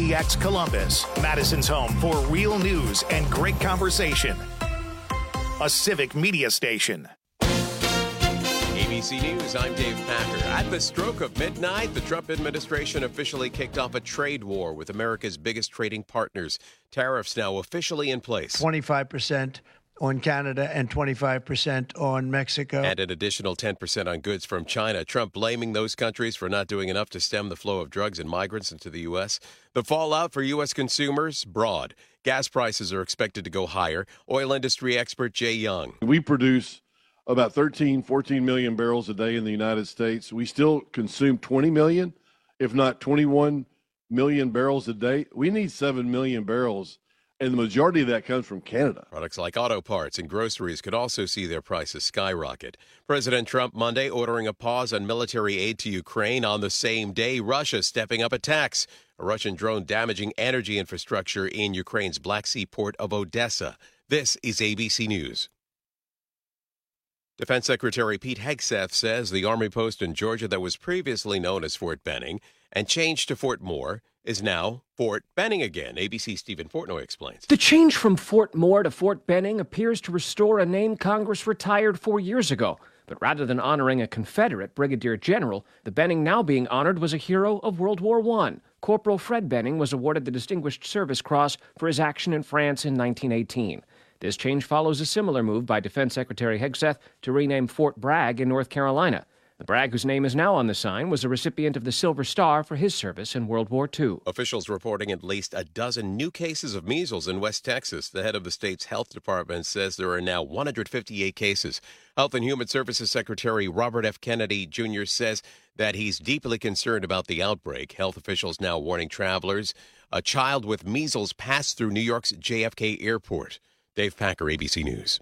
KPDX Columbus, Madison's home for real news and great conversation. A civic media station. ABC News, I'm Dave Packer. At the stroke of midnight, the Trump administration officially kicked off a trade war with America's biggest trading partners. Tariffs now officially in place. 25% on Canada and 25% on Mexico. And an additional 10% on goods from China. Trump blaming those countries for not doing enough to stem the flow of drugs and migrants into the U.S. The fallout for U.S. consumers, broad. Gas prices are expected to go higher. Oil industry expert Jay Young. We produce about 14 million barrels a day in the United States. We still consume 20 million, if not 21 million barrels a day. We need 7 million barrels, and the majority of that comes from Canada. Products like auto parts and groceries could also see their prices skyrocket. President Trump Monday ordering a pause on military aid to Ukraine on the same day. Russia stepping up attacks. A Russian drone damaging energy infrastructure in Ukraine's Black Sea port of Odessa. This is ABC News. Defense Secretary Pete Hegseth says the Army post in Georgia that was previously known as Fort Benning and changed to Fort Moore is now Fort Benning again. ABC's Stephen Portnoy explains. The change from Fort Moore to Fort Benning appears to restore a name Congress retired 4 years ago. But rather than honoring a Confederate brigadier general, the Benning now being honored was a hero of World War I. Corporal Fred Benning was awarded the Distinguished Service Cross for his action in France in 1918. This change follows a similar move by Defense Secretary Hegseth to rename Fort Bragg in North Carolina. The Bragg, whose name is now on the sign, was a recipient of the Silver Star for his service in World War II. Officials reporting at least a dozen new cases of measles in West Texas. The head of the state's health department says there are now 158 cases. Health and Human Services Secretary Robert F. Kennedy Jr. says that he's deeply concerned about the outbreak. Health officials now warning travelers. A child with measles passed through New York's JFK airport. Dave Packer, ABC News.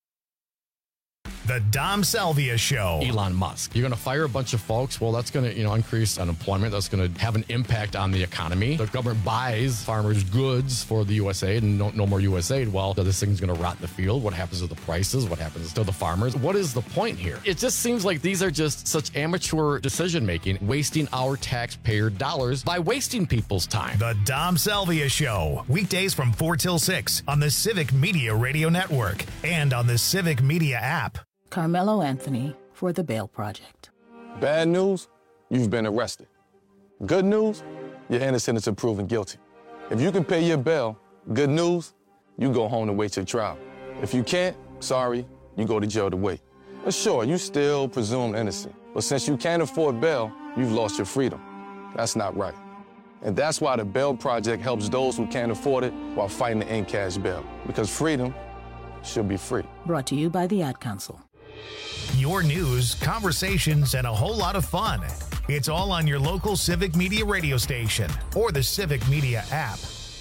The Dom Salvia Show. Elon Musk. You're going to fire a bunch of folks. Well, that's going to, increase unemployment. That's going to have an impact on the economy. The government buys farmers' goods for the USAID and no more USAID. Well, this thing's going to rot in the field. What happens to the prices? What happens to the farmers? What is the point here? It just seems like these are just such amateur decision-making, wasting our taxpayer dollars by wasting people's time. The Dom Salvia Show. Weekdays from 4 till 6 on the Civic Media Radio Network and on the Civic Media app. Carmelo Anthony for the Bail Project. Bad news, you've been arrested. Good news, you're innocent until proven guilty. If you can pay your bail, good news, you go home to wait your trial. If you can't, sorry, you go to jail to wait. But sure, you still presumed innocent. But since you can't afford bail, you've lost your freedom. That's not right. And that's why the Bail Project helps those who can't afford it while fighting to end cash bail. Because freedom should be free. Brought to you by the Ad Council. Your news, conversations, and a whole lot of fun. It's all on your local Civic Media radio station or the Civic Media app.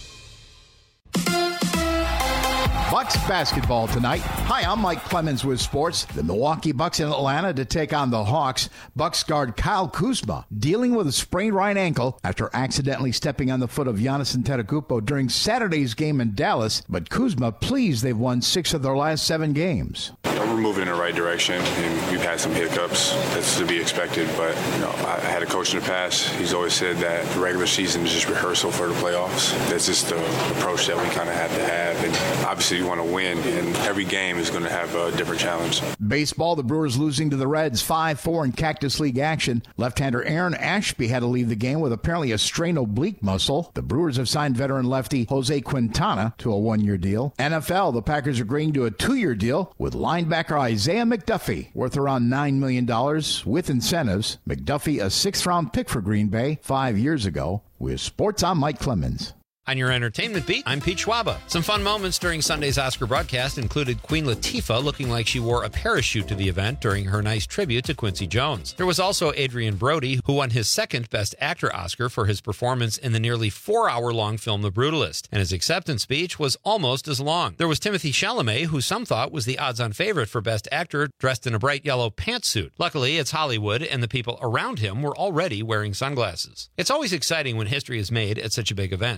Bucks basketball tonight. Hi, I'm Mike Clemens with sports. The Milwaukee Bucks in Atlanta to take on the Hawks. Bucks guard Kyle Kuzma dealing with a sprained right ankle after accidentally stepping on the foot of Giannis Antetokounmpo during Saturday's game in Dallas. But Kuzma pleased they've won 6 of their last 7 games. We're moving in the right direction, and we've had some hiccups. That's to be expected, but I had a coach in the past. He's always said that the regular season is just rehearsal for the playoffs. That's just the approach that we kind of have to have, and obviously you want to win, and every game is going to have a different challenge. Baseball, the Brewers losing to the Reds 5-4 in Cactus League action. Left-hander Aaron Ashby had to leave the game with apparently a strained oblique muscle. The Brewers have signed veteran lefty Jose Quintana to a 1-year deal. NFL, the Packers agreeing to a 2-year deal with linebacker Isaiah McDuffie, worth around $9 million with incentives. McDuffie, a 6th-round pick for Green Bay 5 years ago. With sports, I'm Mike Clemens. On your entertainment beat, I'm Pete Schwaba. Some fun moments during Sunday's Oscar broadcast included Queen Latifah looking like she wore a parachute to the event during her nice tribute to Quincy Jones. There was also Adrian Brody, who won his 2nd Best Actor Oscar for his performance in the nearly 4-hour-long film The Brutalist, and his acceptance speech was almost as long. There was Timothée Chalamet, who some thought was the odds-on favorite for Best Actor, dressed in a bright yellow pantsuit. Luckily, it's Hollywood, and the people around him were already wearing sunglasses. It's always exciting when history is made at such a big event. A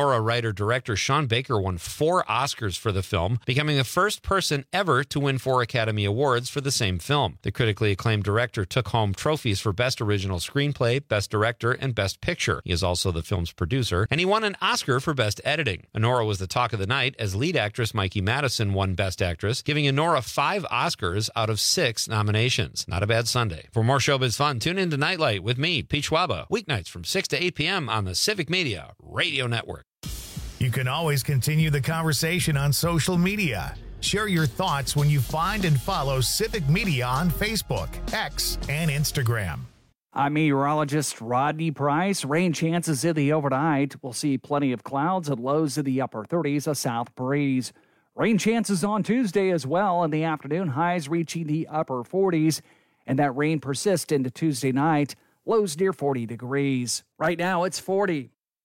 Anora writer-director Sean Baker won 4 Oscars for the film, becoming the first person ever to win 4 Academy Awards for the same film. The critically acclaimed director took home trophies for Best Original Screenplay, Best Director, and Best Picture. He is also the film's producer, and he won an Oscar for Best Editing. Anora was the talk of the night as lead actress Mikey Madison won Best Actress, giving Anora 5 Oscars out of 6 nominations. Not a bad Sunday. For more showbiz fun, tune in to Nightlight with me, Pete Schwaba, weeknights from 6 to 8 p.m. on the Civic Media Radio Network. You can always continue the conversation on social media. Share your thoughts when you find and follow Civic Media on Facebook, X, and Instagram. I'm meteorologist Rodney Price. Rain chances in the overnight. We'll see plenty of clouds and lows in the upper 30s, a south breeze. Rain chances on Tuesday as well in the afternoon, highs reaching the upper 40s. And that rain persists into Tuesday night, lows near 40 degrees. Right now, it's 40.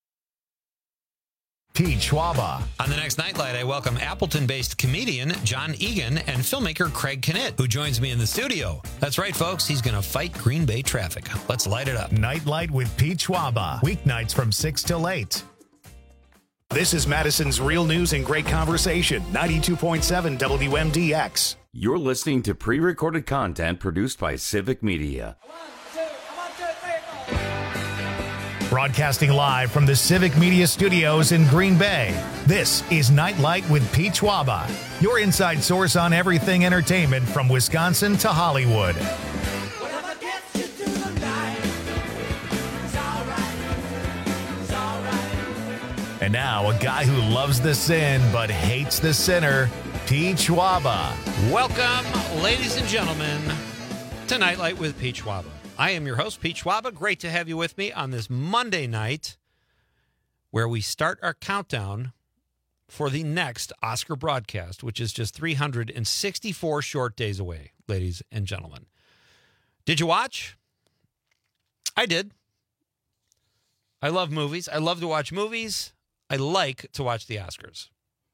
Pete Schwaba. On the next Nightlight, I welcome Appleton-based comedian John Egan and filmmaker Craig Knitt, who joins me in the studio. That's right, folks. He's going to fight Green Bay traffic. Let's light it up. Nightlight with Pete Schwaba. Weeknights from 6 till 8. This is Madison's Real News and Great Conversation, 92.7 WMDX. You're listening to pre-recorded content produced by Civic Media. Broadcasting live from the Civic Media Studios in Green Bay, this is Nightlight with Pete Schwaba, your inside source on everything entertainment from Wisconsin to Hollywood. And now, a guy who loves the sin but hates the sinner, Pete Schwaba. Welcome, ladies and gentlemen, to Nightlight with Pete Schwaba. I am your host, Pete Schwaba. Great to have you with me on this Monday night where we start our countdown for the next Oscar broadcast, which is just 364 short days away, ladies and gentlemen. Did you watch? I did. I love movies. I love to watch movies. I like to watch the Oscars.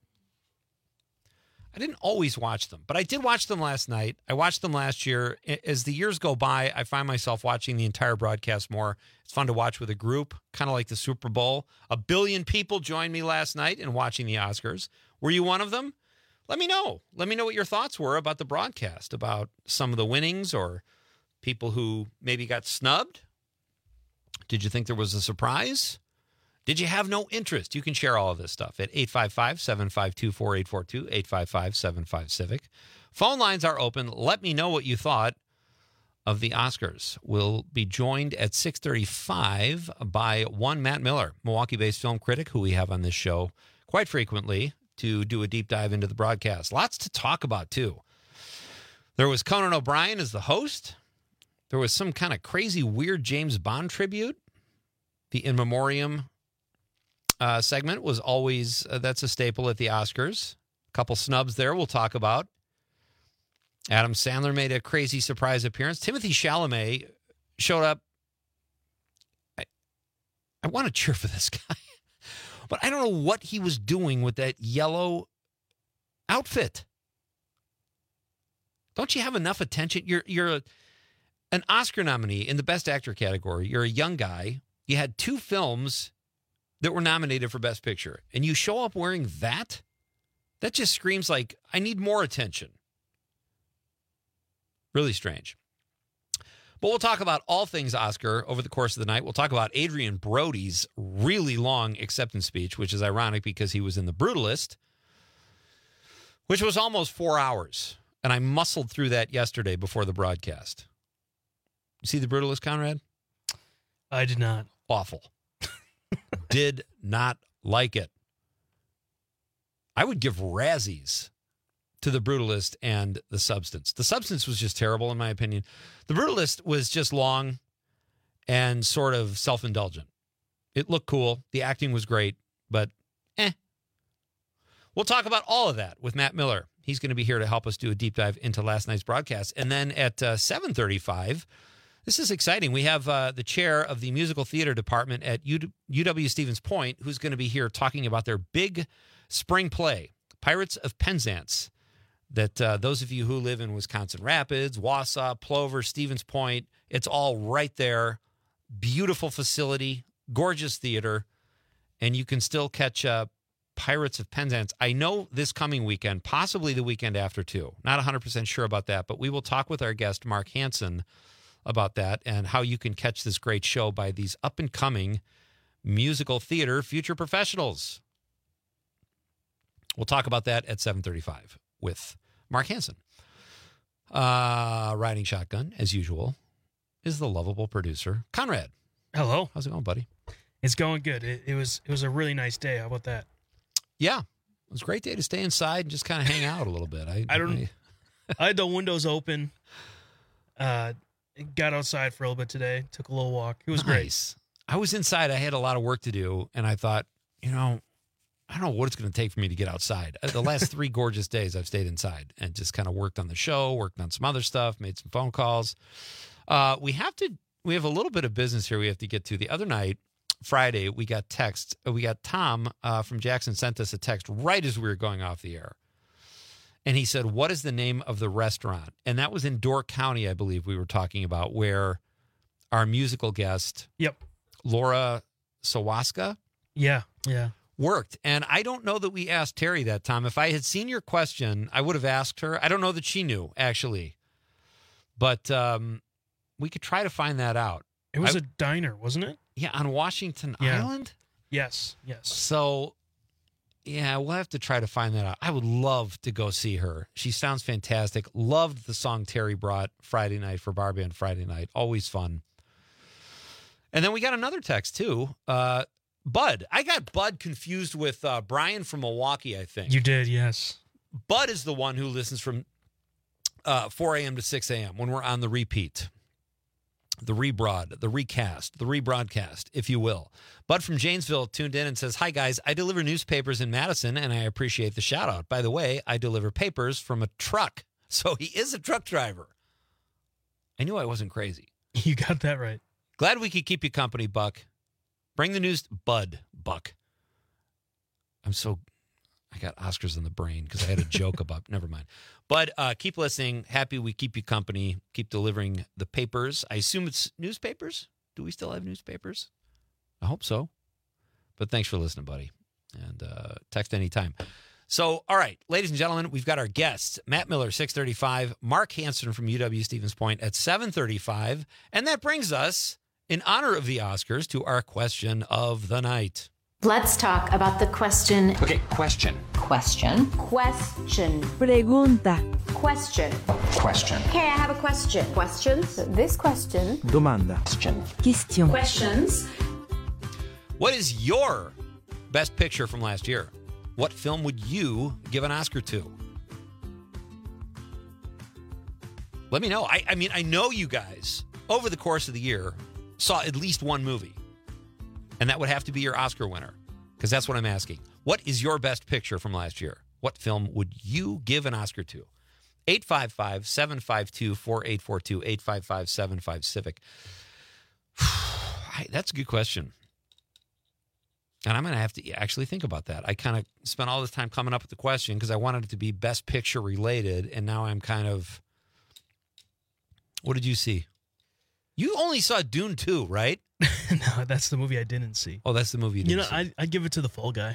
I didn't always watch them, but I did watch them last night. I watched them last year. As the years go by, I find myself watching the entire broadcast more. It's fun to watch with a group, kind of like the Super Bowl. 1 billion people joined me last night in watching the Oscars. Were you one of them? Let me know. Let me know what your thoughts were about the broadcast, about some of the winnings or people who maybe got snubbed. Did you think there was a surprise? Did you have no interest? You can share all of this stuff at 855-752-4842, 855-75-CIVIC. Phone lines are open. Let me know what you thought of the Oscars. We'll be joined at 6:35 by one Matt Miller, Milwaukee-based film critic who we have on this show quite frequently to do a deep dive into the broadcast. Lots to talk about, too. There was Conan O'Brien as the host. There was some kind of crazy, weird James Bond tribute. The In Memoriam segment was always, that's a staple at the Oscars. A couple snubs there we'll talk about. Adam Sandler made a crazy surprise appearance. Timothée Chalamet showed up. I want to cheer for this guy, but I don't know what he was doing with that yellow outfit. Don't you have enough attention? You're an Oscar nominee in the Best Actor category. You're a young guy. You had 2 films that were nominated for Best Picture, and you show up wearing that? That just screams like, I need more attention. Really strange. But we'll talk about all things Oscar over the course of the night. We'll talk about Adrian Brody's really long acceptance speech, which is ironic because he was in The Brutalist, which was almost 4 hours. And I muscled through that yesterday before the broadcast. You see The Brutalist, Conrad? I did not. Awful. Did not like it. I would give Razzies to The Brutalist and The Substance. The Substance was just terrible, in my opinion. The Brutalist was just long and sort of self-indulgent. It looked cool. The acting was great, but We'll talk about all of that with Matt Miller. He's going to be here to help us do a deep dive into last night's broadcast. And then at 7:35, this is exciting. We have the chair of the musical theater department at UW Stevens Point, who's going to be here talking about their big spring play, Pirates of Penzance, that those of you who live in Wisconsin Rapids, Wausau, Plover, Stevens Point, it's all right there. Beautiful facility, gorgeous theater. and you can still catch Pirates of Penzance. I know this coming weekend, possibly the weekend after too. Not 100% sure about that, but we will talk with our guest, Mark Hansen, about that and how you can catch this great show by these up-and-coming musical theater future professionals. We'll talk about that at 7:35 with Mark Hansen. Riding shotgun, as usual, is the lovable producer, Conrad. Hello. How's it going, buddy? It's going good. It was a really nice day. How about that? Yeah. It was a great day to stay inside and just kind of hang out a little bit. I had the windows open. Got outside for a little bit today. Took a little walk. It was nice. Great. I was inside. I had a lot of work to do, and I thought, I don't know what it's going to take for me to get outside. The last 3 gorgeous days I've stayed inside and just kind of worked on the show, worked on some other stuff, made some phone calls. We have a little bit of business here we have to get to. The other night, Friday, we got Tom from Jackson sent us a text right as we were going off the air. And he said, what is the name of the restaurant? And that was in Door County, I believe we were talking about, where our musical guest, Laura Sawaska, worked. And I don't know that we asked Terry that, Tom. If I had seen your question, I would have asked her. I don't know that she knew, actually. But we could try to find that out. It was a diner, wasn't it? Yeah, on Washington Island? Yes. So, yeah, we'll have to try to find that out. I would love to go see her. She sounds fantastic. Loved the song Terry brought Friday night for Bar Band Friday night. Always fun. And then we got another text, too. Bud. I got Bud confused with Brian from Milwaukee, I think. You did, yes. Bud is the one who listens from 4 a.m. to 6 a.m. when we're on the repeat. The recast, the rebroadcast, if you will. Bud from Janesville tuned in and says, hi, guys. I deliver newspapers in Madison, and I appreciate the shout-out. By the way, I deliver papers from a truck. So he is a truck driver. I knew I wasn't crazy. You got that right. Glad we could keep you company, Buck. Bring the news, Buck. I got Oscars in the brain because I had a joke about, never mind. But keep listening. Happy we keep you company. Keep delivering the papers. I assume it's newspapers. Do we still have newspapers? I hope so. But thanks for listening, buddy. And text anytime. So, all right, ladies and gentlemen, we've got our guests, Matt Miller, 6:35, Mark Hansen from UW-Stevens Point at 7:35. And that brings us, in honor of the Oscars, to our question of the night. Let's talk about the question. Okay, question. Question. Pregunta. Question. Okay, I have a question. Questions? This question. Domanda. Question. Questions. What is your best picture from last year? What film would you give an Oscar to? Let me know. I mean, I know you guys, over the course of the year, saw at least one movie. And that would have to be your Oscar winner, because that's what I'm asking. What is your best picture from last year? What film would you give an Oscar to? 855-752-4842, 855-75-CIVIC. That's a good question. And I'm going to have to actually think about that. I kind of spent all this time coming up with the question because I wanted it to be best picture related, and now I'm kind of... What did you see? You only saw Dune 2, right? No, that's the movie I didn't see. Oh, that's the movie you didn't see. I'd give it to The Fall Guy.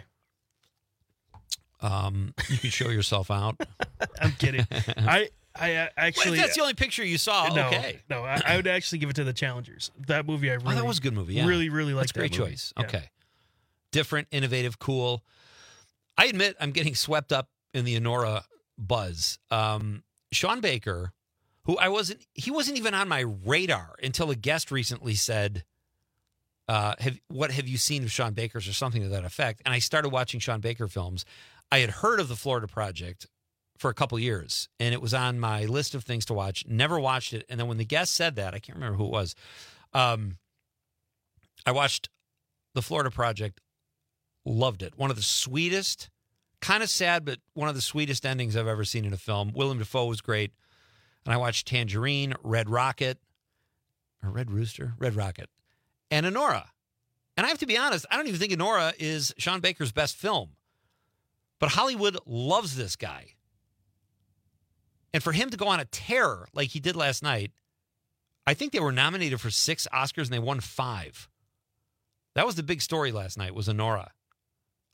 You can show yourself out. I'm kidding. I actually... Well, if that's the only picture you saw, okay. No, I would actually give it to The Challengers. That movie I really... that was a good movie, yeah. Really, really liked that movie. That's a great choice. Yeah. Okay. Different, innovative, cool. I admit I'm getting swept up in the Anora buzz. Sean Baker, he wasn't even on my radar until a guest recently said, what have you seen of Sean Baker's or something to that effect? And I started watching Sean Baker films. I had heard of the Florida Project for a couple years, and it was on my list of things to watch. Never watched it. And then when the guest said that, I can't remember who it was. I watched the Florida Project, loved it. One of the sweetest, kind of sad, but one of the sweetest endings I've ever seen in a film. Willem Dafoe was great. And I watched Tangerine, Red Rocket, or Red Rooster? Red Rocket. And Anora. And I have to be honest, I don't even think Anora is Sean Baker's best film. But Hollywood loves this guy. And for him to go on a tear like he did last night, I think they were nominated for 6 Oscars and they won 5. That was the big story last night, was Anora.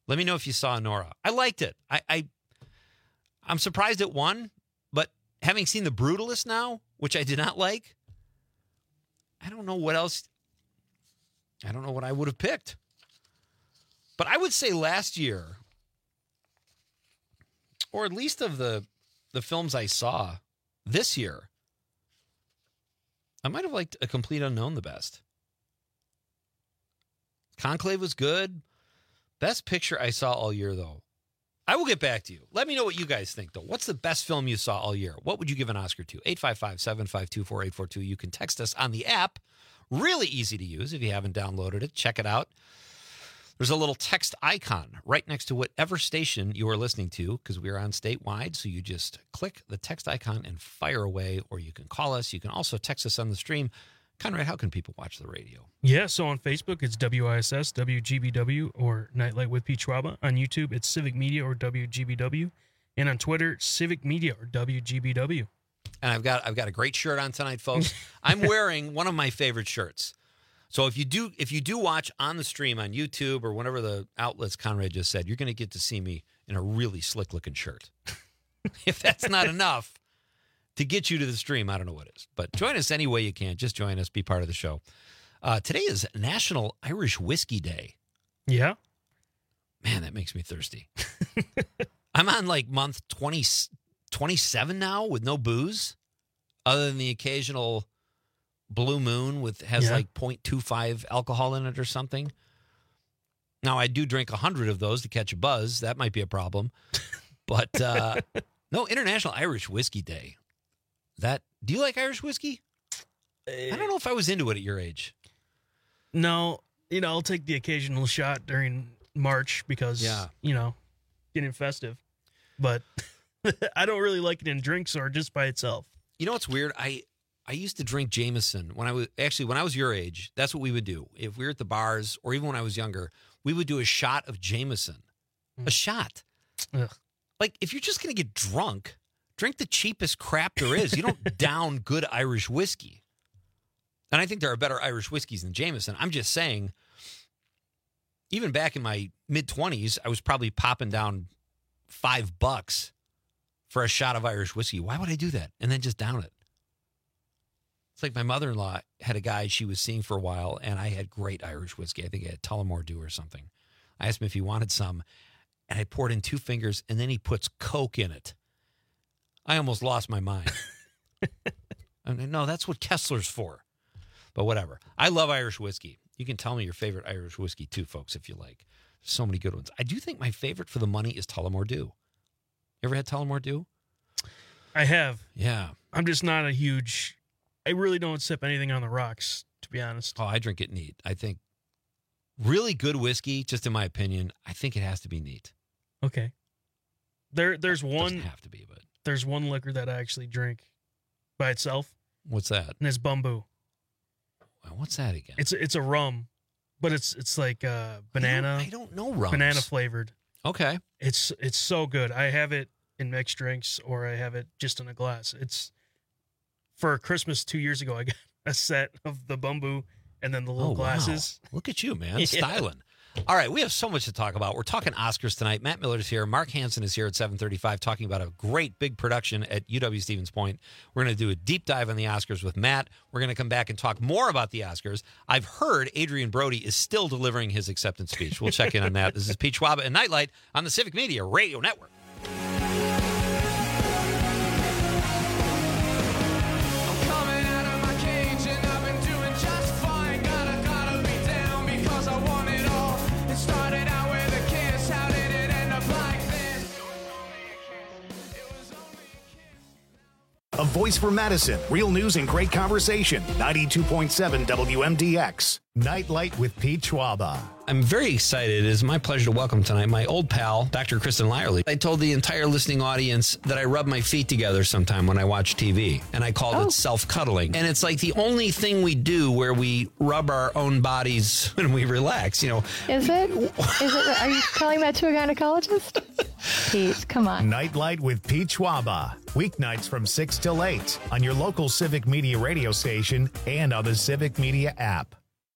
Let me know if you saw Nora. I liked it. I'm surprised it won, but having seen The Brutalist now, which I did not like, I don't know what else. I don't know what I would have picked. But I would say last year, or at least of the films I saw this year, I might have liked A Complete Unknown the best. Conclave was good. Best picture I saw all year, though. I will get back to you. Let me know what you guys think, though. What's the best film you saw all year? What would you give an Oscar to? 855-752-4842. You can text us on the app. Really easy to use if you haven't downloaded it. Check it out. There's a little text icon right next to whatever station you are listening to, because we are on statewide. So you just click the text icon and fire away, or you can call us. You can also text us on the stream. Conrad, how can people watch the radio? Yeah, so on Facebook, it's WISS, WGBW, or Nightlight with Pete Schwaba. On YouTube, it's Civic Media or WGBW. And on Twitter, Civic Media or WGBW. And I've got a great shirt on tonight, folks. I'm wearing one of my favorite shirts. So if you do watch on the stream on YouTube or whatever the outlets Conrad just said, you're going to get to see me in a really slick-looking shirt. If that's not enough to get you to the stream, I don't know what is. But join us any way you can. Just join us. Be part of the show. Today is National Irish Whiskey Day. Yeah? Man, that makes me thirsty. I'm on like month 27 now with no booze, other than the occasional Blue Moon has like 0.25 alcohol in it or something. Now, I do drink 100 of those to catch a buzz. That might be a problem. But no, International Irish Whiskey Day. Do you like Irish whiskey? I don't know if I was into it at your age. No, I'll take the occasional shot during March because, getting festive. But I don't really like it in drinks or just by itself. You know what's weird? I used to drink Jameson when I was your age. That's what we would do. If we were at the bars or even when I was younger, we would do a shot of Jameson. A shot. Ugh. Like, if you're just going to get drunk, drink the cheapest crap there is. You don't down good Irish whiskey. And I think there are better Irish whiskeys than Jameson. I'm just saying, even back in my mid-20s, I was probably popping down $5 for a shot of Irish whiskey. Why would I do that? And then just down it. It's like my mother-in-law had a guy she was seeing for a while, and I had great Irish whiskey. I think I had Tullamore Dew or something. I asked him if he wanted some, and I poured in 2 fingers, and then he puts Coke in it. I almost lost my mind. I mean, no, that's what Kessler's for. But whatever. I love Irish whiskey. You can tell me your favorite Irish whiskey, too, folks, if you like. There's so many good ones. I do think my favorite for the money is Tullamore Dew. You ever had Tullamore Dew? I have. Yeah. I'm just not a huge... I really don't sip anything on the rocks, to be honest. Oh, I drink it neat. I think really good whiskey, just in my opinion, I think it has to be neat. Okay. There's one... Doesn't have to be, but... There's one liquor that I actually drink by itself. What's that? And it's Bumbu. What's that again? It's a rum, but it's like banana. I don't know rums. Banana flavored. Okay. It's so good. I have it in mixed drinks or I have it just in a glass. It's for Christmas 2 years ago. I got a set of the Bumbu and then the little glasses. Wow. Look at you, man, styling. All right, we have so much to talk about. We're talking Oscars tonight. Matt Miller is here. Mark Hansen is here at 7:35 talking about a great big production at UW-Stevens Point. We're going to do a deep dive on the Oscars with Matt. We're going to come back and talk more about the Oscars. I've heard Adrian Brody is still delivering his acceptance speech. We'll check in on that. This is Pete Schwaba and Nightlight on the Civic Media Radio Network. A voice for Madison. Real news and great conversation. 92.7 WMDX. Nightlight with Pete Schwaba. I'm very excited. It is my pleasure to welcome tonight my old pal, Dr. Kristen Lyerly. I told the entire listening audience that I rub my feet together sometime when I watch TV, and I called it self-cuddling. And it's like the only thing we do where we rub our own bodies when we relax, you know. Is it? Are you telling that to a gynecologist? Pete, come on. Nightlight with Pete Schwaba. Weeknights from 6 till 8 on your local Civic Media radio station and on the Civic Media app.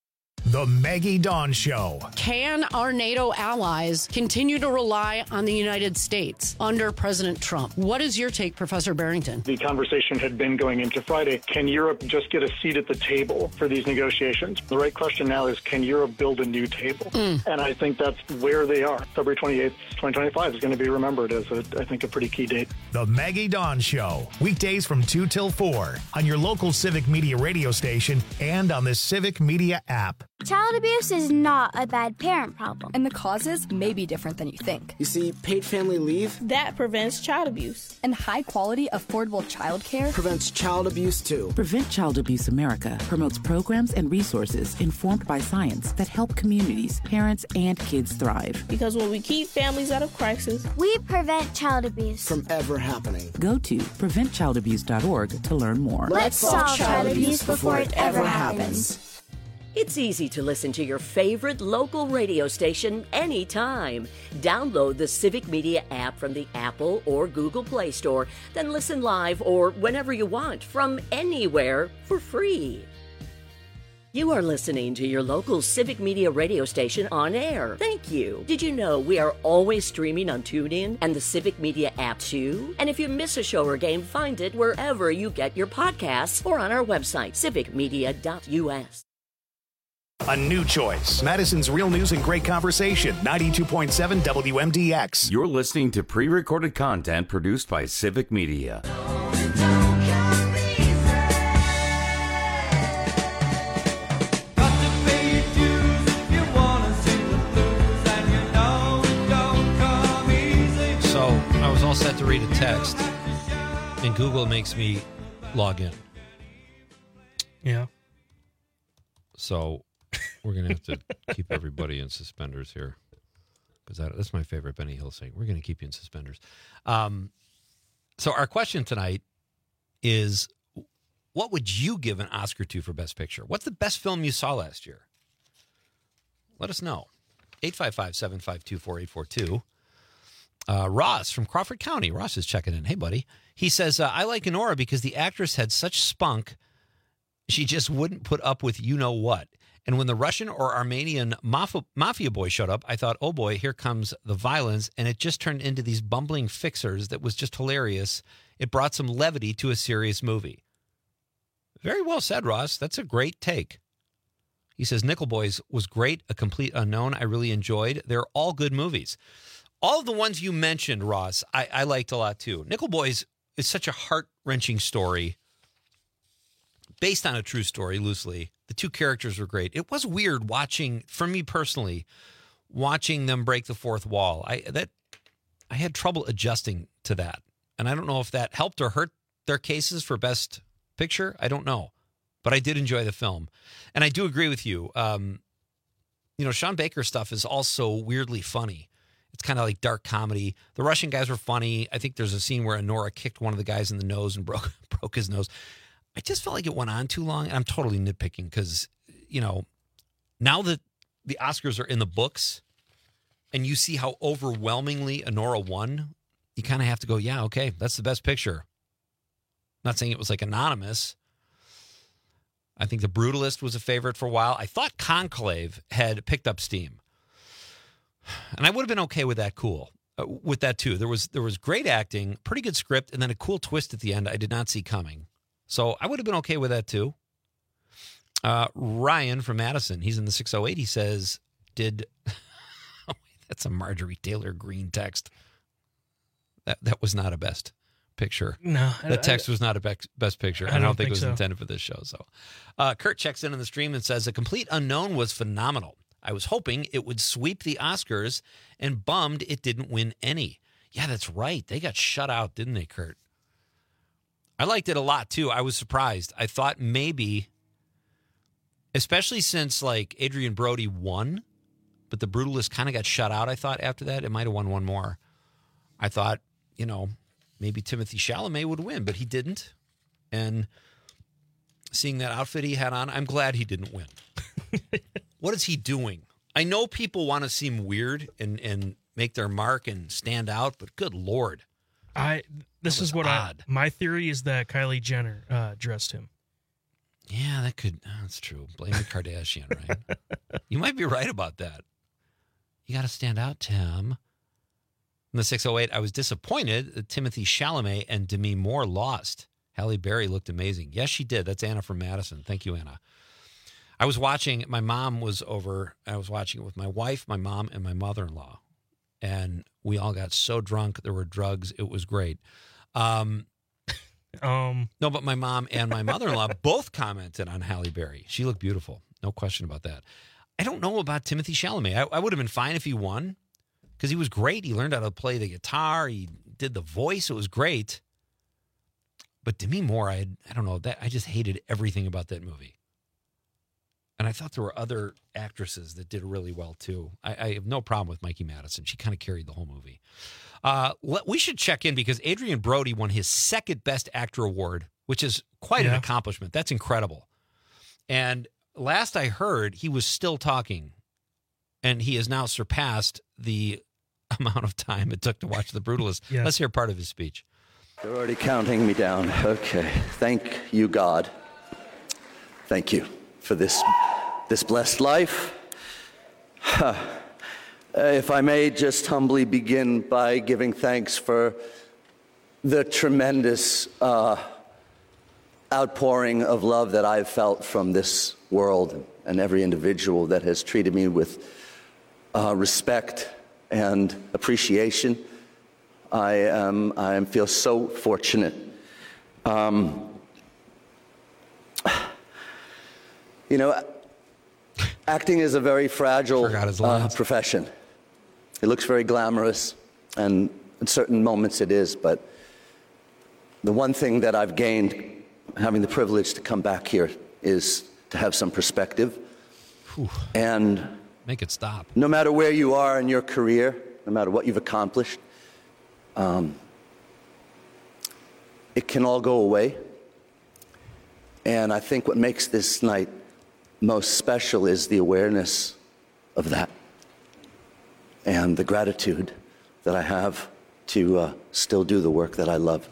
The Maggie Dawn Show. Can our NATO allies continue to rely on the United States under President Trump? What is your take, Professor Barrington? The conversation had been going into Friday. Can Europe just get a seat at the table for these negotiations? The right question now is, can Europe build a new table? And I think that's where they are. February 28th, 2025 is going to be remembered as, I think, a pretty key date. The Maggie Dawn Show. Weekdays from 2 till 4 on your local Civic Media radio station and on the Civic Media app. Child abuse is not a bad parent problem. And the causes may be different than you think. You see, paid family leave, that prevents child abuse. And high-quality, affordable child care prevents child abuse, too. Prevent Child Abuse America promotes programs and resources informed by science that help communities, parents, and kids thrive. Because when we keep families out of crisis, we prevent child abuse from ever happening. Go to preventchildabuse.org to learn more. Let's solve child abuse before it ever happens. It's easy to listen to your favorite local radio station anytime. Download the Civic Media app from the Apple or Google Play Store, then listen live or whenever you want from anywhere for free. You are listening to your local Civic Media radio station on air. Thank you. Did you know we are always streaming on TuneIn and the Civic Media app too? And if you miss a show or game, find it wherever you get your podcasts or on our website, civicmedia.us. A new choice. Madison's Real News and Great Conversation, 92.7 WMDX. You're listening to pre-recorded content produced by Civic Media. So I was all set to read a text, and Google makes me log in. Yeah. So we're going to have to keep everybody in suspenders here, because that's my favorite Benny Hill saying. We're going to keep you in suspenders. So our question tonight is, what would you give an Oscar to for Best Picture? What's the best film you saw last year? Let us know. 855-752-4842. Ross from Crawford County. Ross is checking in. Hey, buddy. He says, I like Enora because the actress had such spunk, she just wouldn't put up with you-know-what. And when the Russian or Armenian mafia boy showed up, I thought, oh boy, here comes the violence. And it just turned into these bumbling fixers that was just hilarious. It brought some levity to a serious movie. Very well said, Ross. That's a great take. He says, Nickel Boys was great, a complete unknown. I really enjoyed. They're all good movies. All of the ones you mentioned, Ross, I liked a lot too. Nickel Boys is such a heart-wrenching story based on a true story, loosely. The two characters were great. It was weird watching, for me personally, watching them break the fourth wall. I had trouble adjusting to that. And I don't know if that helped or hurt their cases for Best Picture. I don't know. But I did enjoy the film. And I do agree with you. Sean Baker stuff is also weirdly funny. It's kind of like dark comedy. The Russian guys were funny. I think there's a scene where Enora kicked one of the guys in the nose and broke his nose. I just felt like it went on too long. And I'm totally nitpicking because, now that the Oscars are in the books and you see how overwhelmingly Enora won, you kind of have to go, yeah, okay, that's the Best Picture. I'm not saying it was like anonymous. I think The Brutalist was a favorite for a while. I thought Conclave had picked up steam. And I would have been okay with that with that too. There was great acting, pretty good script, and then a cool twist at the end I did not see coming. So I would have been okay with that too. Ryan from Madison, he's in the 608. He says, that's a Marjorie Taylor Greene text. That was not a Best Picture. No. That text was not a Best Picture. I don't think it was so. intended for this show. So Kurt checks in on the stream and says, A Complete Unknown was phenomenal. I was hoping it would sweep the Oscars and bummed it didn't win any. Yeah, that's right. They got shut out, didn't they, Kurt? I liked it a lot, too. I was surprised. I thought maybe, especially since, Adrian Brody won, but The Brutalist kind of got shut out, I thought, after that. It might have won one more. I thought, maybe Timothée Chalamet would win, but he didn't. And seeing that outfit he had on, I'm glad he didn't win. What is he doing? I know people want to seem weird and make their mark and stand out, but good Lord. My theory is that Kylie Jenner dressed him. Yeah, that's true. Blame the Kardashian, right? You might be right about that. You got to stand out, Tim. In the 608, I was disappointed that Timothy Chalamet and Demi Moore lost. Halle Berry looked amazing. Yes, she did. That's Anna from Madison. Thank you, Anna. I was watching, my mom was over. I was watching it with my wife, my mom, and my mother-in-law. And we all got so drunk. There were drugs. It was great. No, but my mom and my mother-in-law both commented on Halle Berry. She looked beautiful. No question about that. I don't know about Timothy Chalamet. I would have been fine if he won because he was great. He learned how to play the guitar. He did the voice. It was great. But Demi Moore, I don't know. I just hated everything about that movie. And I thought there were other actresses that did really well, too. I have no problem with Mikey Madison. She kind of carried the whole movie. We should check in because Adrian Brody won his second Best Actor award, which is quite an accomplishment. That's incredible. And last I heard, he was still talking. And he has now surpassed the amount of time it took to watch The Brutalist. Yeah. Let's hear part of his speech. They're already counting me down. Okay. Thank you, God. Thank you for this blessed life. If I may just humbly begin by giving thanks for the tremendous outpouring of love that I've felt from this world and every individual that has treated me with respect and appreciation. I feel so fortunate. Acting is a very fragile profession. It looks very glamorous, and in certain moments it is, but the one thing that I've gained having the privilege to come back here is to have some perspective. Whew. And make it stop. No matter where you are in your career, no matter what you've accomplished, it can all go away. And I think what makes this night most special is the awareness of that and the gratitude that I have to still do the work that I love.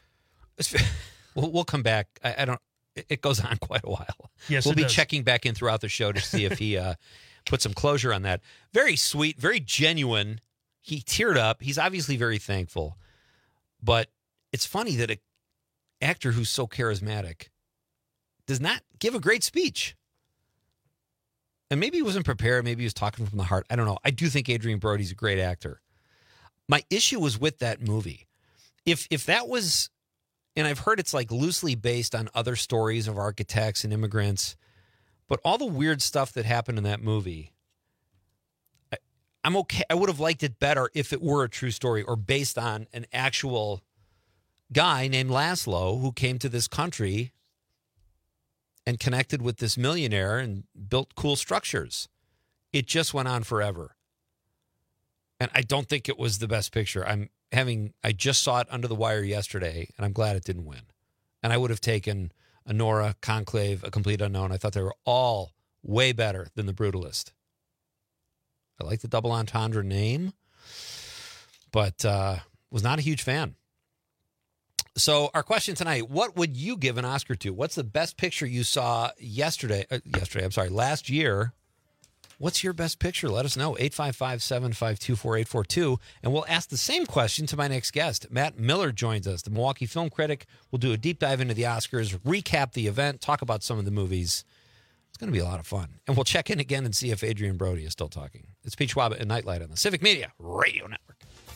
We'll come back. I don't. It goes on quite a while. Yes, we'll be checking back in throughout the show to see if he put some closure on that. Very sweet, very genuine. He teared up. He's obviously very thankful. But it's funny that an actor who's so charismatic does not give a great speech. And maybe he wasn't prepared. Maybe he was talking from the heart. I don't know. I do think Adrian Brody's a great actor. My issue was with that movie. If that was, and I've heard it's like loosely based on other stories of architects and immigrants, but all the weird stuff that happened in that movie, I'm okay. I would have liked it better if it were a true story or based on an actual guy named Laszlo who came to this country and connected with this millionaire and built cool structures. It just went on forever. And I don't think it was the best picture. I just saw it under the wire yesterday, and I'm glad it didn't win. And I would have taken Anora, Conclave, A Complete Unknown. I thought they were all way better than The Brutalist. I like the double entendre name, but was not a huge fan. So our question tonight, what would you give an Oscar to? What's the best picture you saw last year? What's your best picture? Let us know. 855-752-4842. And we'll ask the same question to my next guest. Matt Miller joins us, the Milwaukee film critic. We'll do a deep dive into the Oscars, recap the event, talk about some of the movies. It's going to be a lot of fun. And we'll check in again and see if Adrian Brody is still talking. It's Pete Schwab and Nightlight on the Civic Media Radio Network.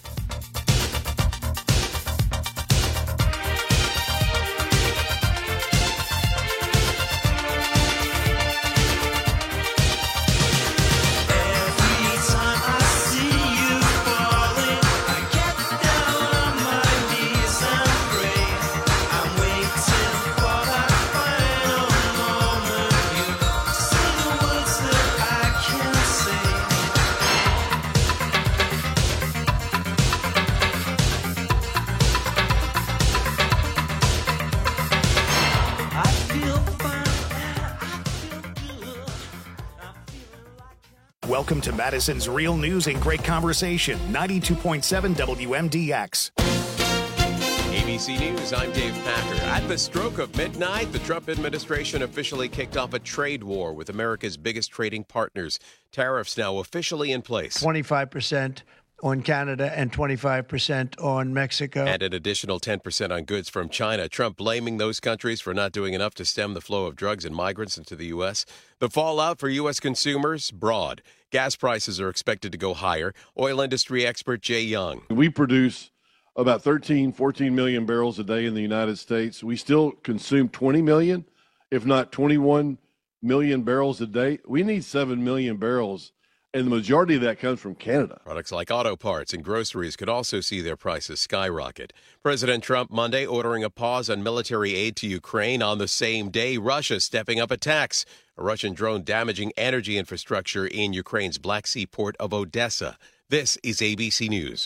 Welcome to Madison's Real News and Great Conversation, 92.7 WMDX. ABC News, I'm Dave Packer. At the stroke of midnight, the Trump administration officially kicked off a trade war with America's biggest trading partners. Tariffs now officially in place. 25% on Canada and 25% on Mexico. And an additional 10% on goods from China. Trump blaming those countries for not doing enough to stem the flow of drugs and migrants into the U.S. The fallout for U.S. consumers, broad. Gas prices are expected to go higher. Oil industry expert Jay Young. We produce about 14 million barrels a day in the United States. We still consume 20 million, if not 21 million barrels a day. We need 7 million barrels, and the majority of that comes from Canada. Products like auto parts and groceries could also see their prices skyrocket. President Trump Monday ordering a pause on military aid to Ukraine. On the same day, Russia stepping up attacks. A Russian drone damaging energy infrastructure in Ukraine's Black Sea port of Odessa. This is ABC News.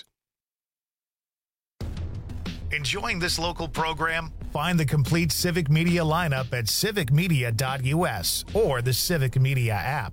Enjoying this local program? Find the complete Civic Media lineup at civicmedia.us or the Civic Media app.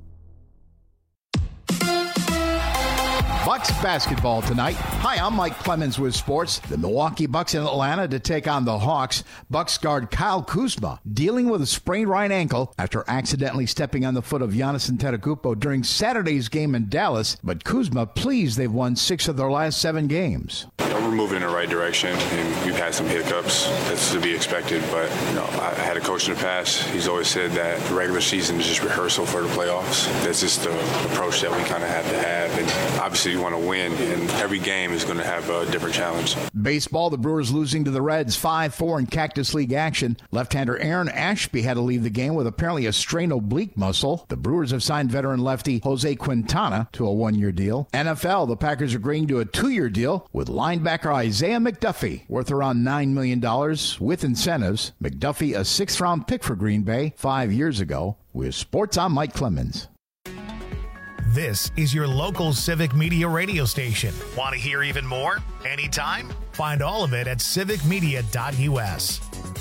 Bucks basketball tonight. Hi, I'm Mike Clemens with sports. The Milwaukee Bucks in Atlanta to take on the Hawks. Bucks guard Kyle Kuzma dealing with a sprained right ankle after accidentally stepping on the foot of Giannis Antetokounmpo during Saturday's game in Dallas. But Kuzma pleased they've won 6 of their last 7 games. We're moving in the right direction, and we've had some hiccups. That's to be expected, but I had a coach in the past. He's always said that the regular season is just rehearsal for the playoffs. That's just the approach that we kind of have to have, and obviously you want to win, and every game is going to have a different challenge. Baseball, the Brewers losing to the Reds 5-4 in Cactus League action. Left-hander Aaron Ashby had to leave the game with apparently a strained oblique muscle. The Brewers have signed veteran lefty Jose Quintana to a 1-year deal. NFL, the Packers agreeing to a 2-year deal with linebacker Isaiah McDuffie, worth around $9 million with incentives. McDuffie, a 6th-round pick for Green Bay 5 years ago. With sports, I'm Mike Clemens. This is your local Civic Media radio station. Want to hear even more? Anytime? Find all of it at civicmedia.us.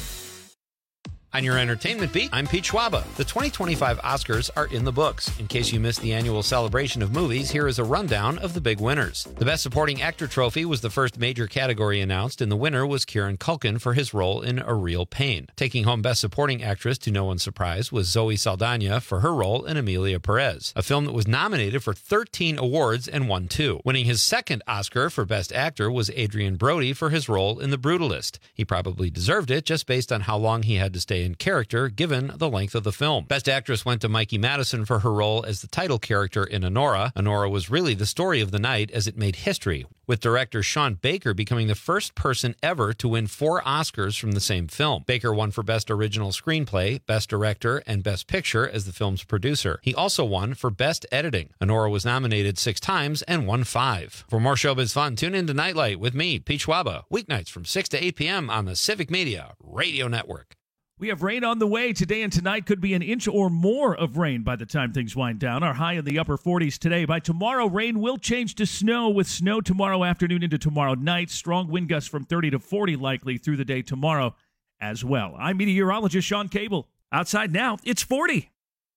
On your entertainment beat, I'm Pete Schwaba. The 2025 Oscars are in the books. In case you missed the annual celebration of movies, here is a rundown of the big winners. The Best Supporting Actor trophy was the first major category announced, and the winner was Kieran Culkin for his role in A Real Pain. Taking home Best Supporting Actress, to no one's surprise, was Zoe Saldana for her role in Emilia Perez, a film that was nominated for 13 awards and won 2. Winning his second Oscar for Best Actor was Adrian Brody for his role in The Brutalist. He probably deserved it just based on how long he had to stay in character given the length of the film. Best Actress went to Mikey Madison for her role as the title character in Anora. Anora was really the story of the night as it made history, with director Sean Baker becoming the first person ever to win 4 Oscars from the same film. Baker won for Best Original Screenplay, Best Director, and Best Picture as the film's producer. He also won for Best Editing. Anora was nominated 6 times and won 5. For more showbiz fun, tune in to Nightlight with me, Pete Schwaba, weeknights from 6 to 8 p.m. on the Civic Media Radio Network. We have rain on the way. Today and tonight could be an inch or more of rain by the time things wind down. Our high in the upper 40s today. By tomorrow, rain will change to snow, with snow tomorrow afternoon into tomorrow night. Strong wind gusts from 30 to 40 likely through the day tomorrow as well. I'm meteorologist Sean Cable. Outside now, it's 40.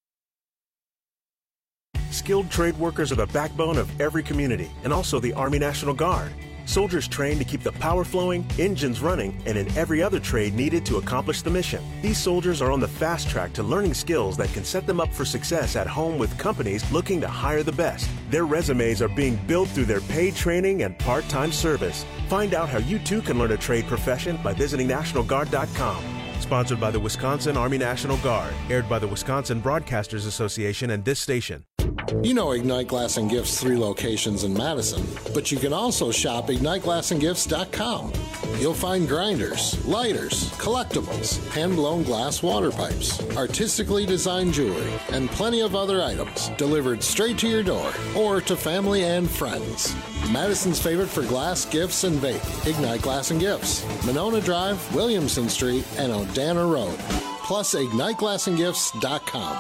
Skilled trade workers are the backbone of every community, and also the Army National Guard. Soldiers trained to keep the power flowing, engines running, and in every other trade needed to accomplish the mission. These soldiers are on the fast track to learning skills that can set them up for success at home with companies looking to hire the best. Their resumes are being built through their paid training and part-time service. Find out how you too can learn a trade profession by visiting NationalGuard.com. Sponsored by the Wisconsin Army National Guard. Aired by the Wisconsin Broadcasters Association and this station. You know Ignite Glass and Gifts' 3 locations in Madison, but you can also shop IgniteGlassandGifts.com. You'll find grinders, lighters, collectibles, hand-blown glass water pipes, artistically designed jewelry, and plenty of other items delivered straight to your door or to family and friends. Madison's favorite for glass, gifts, and vape. Ignite Glass and Gifts. Monona Drive, Williamson Street, and Odana Road. Plus, IgniteGlassandGifts.com.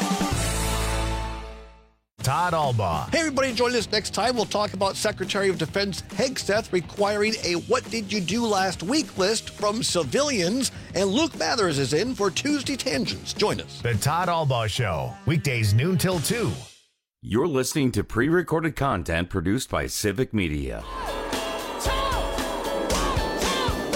Todd Albaugh. Hey, everybody, join us next time. We'll talk about Secretary of Defense Hegseth requiring a What Did You Do Last Week list from civilians. And Luke Mathers is in for Tuesday Tangents. Join us. The Todd Albaugh Show, weekdays noon till 2. You're listening to pre-recorded content produced by Civic Media.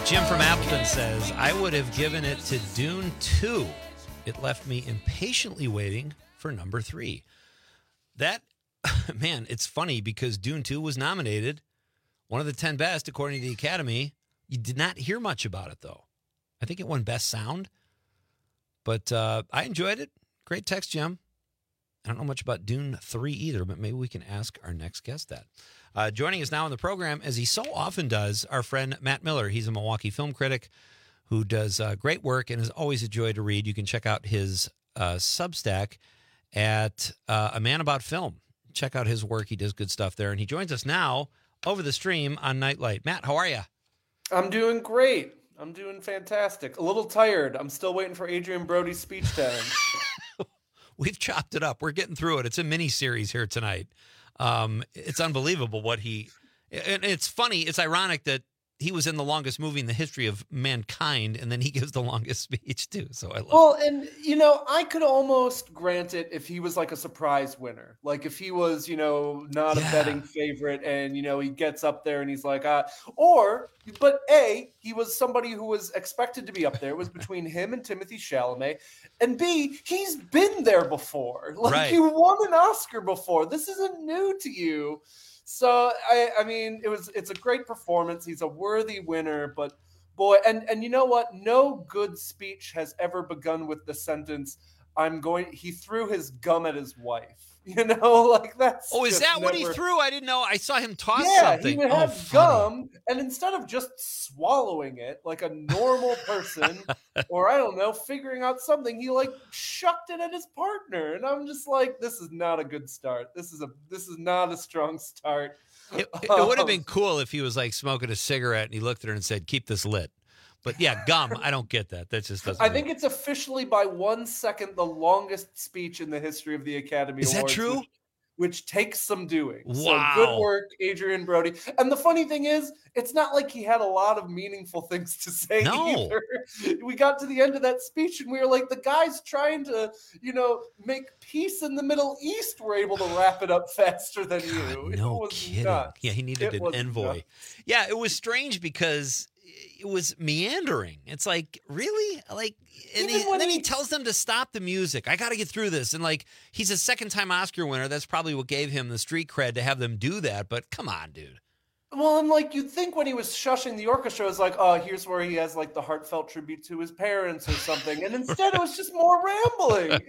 Jim from Appleton says, I would have given it to Dune 2. It left me impatiently waiting for number 3. That, man, it's funny because Dune 2 was nominated, one of the 10 best according to the Academy. You did not hear much about it, though. I think it won Best Sound, but I enjoyed it. Great text, Jim. I don't know much about Dune 3 either, but maybe we can ask our next guest that. Joining us now on the program, as he so often does, our friend Matt Miller. He's a Milwaukee film critic who does great work and is always a joy to read. You can check out his Substack at A Man About Film. Check out his work. He does good stuff there. And he joins us now over the stream on Nightlight. Matt, how are you? I'm doing great. I'm doing fantastic. A little tired. I'm still waiting for Adrian Brody's speech to end. We've chopped it up. We're getting through it. It's a mini series here tonight. It's unbelievable what and it's funny. It's ironic that he was in the longest movie in the history of mankind, and then he gives the longest speech too. So I love it. Well, and I could almost grant it if he was like a surprise winner, like if he was, not a betting favorite, and he gets up there and he's like, but he was somebody who was expected to be up there. It was between him and Timothée Chalamet, and B, he's been there before. Like right. You won an Oscar before. This isn't new to you. So I mean, it's a great performance. He's a worthy winner, but boy, and you know what? No good speech has ever begun with the sentence, he threw his gum at his wife. Like that's. Oh, is that what he threw? I didn't know. I saw him toss something. He would have gum, and instead of just swallowing it like a normal person, or I don't know, figuring out something, he like shucked it at his partner, and I'm just like, this is not a good start. This is not a strong start. It would have been cool if he was like smoking a cigarette and he looked at her and said, "Keep this lit." But yeah, gum, I don't get that. That just doesn't. I think it's officially by 1 second the longest speech in the history of the Academy Awards. Is that true? Which takes some doing. Wow. So good work, Adrian Brody. And the funny thing is, it's not like he had a lot of meaningful things to say either. We got to the end of that speech and we were like, the guys trying to, make peace in the Middle East were able to wrap it up faster than you. No kidding. Nuts. Yeah, he needed an envoy. Nuts. Yeah, it was strange because it was meandering. It's like, really? Like, and then he tells them to stop the music. I got to get through this. And like, he's a second-time Oscar winner. That's probably what gave him the street cred to have them do that. But come on, dude. Well, and like you'd think when he was shushing the orchestra, it was like, oh, here's where he has like the heartfelt tribute to his parents or something. And instead it was just more rambling.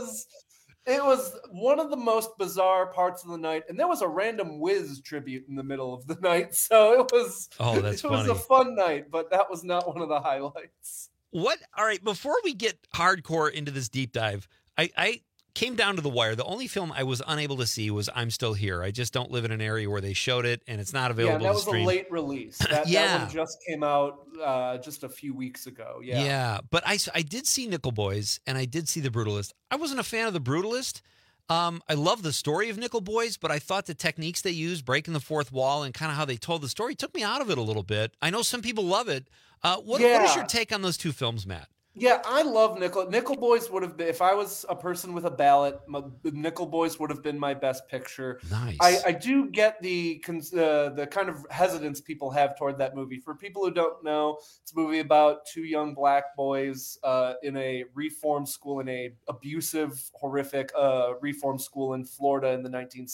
It was one of the most bizarre parts of the night, and there was a random Wiz tribute in the middle of the night, so it was. Oh, that's funny. It was a fun night, but that was not one of the highlights. All right, before we get hardcore into this deep dive, I came down to the wire. The only film I was unable to see was I'm Still Here. I just don't live in an area where they showed it, and it's not available. Yeah, that was to stream. A late release. That one just came out just a few weeks ago. Yeah, but I did see Nickel Boys, and I did see The Brutalist. I wasn't a fan of The Brutalist. I love the story of Nickel Boys, but I thought the techniques they used, breaking the fourth wall, and kind of how they told the story, took me out of it a little bit. I know some people love it. What is your take on those two films, Matt? Yeah, I love Nickel. Nickel Boys would have been, if I was a person with a ballot, Nickel Boys would have been my best picture. Nice. I do get the kind of hesitance people have toward that movie. For people who don't know, it's a movie about two young black boys in a reform school, in a abusive, horrific reform school in Florida in the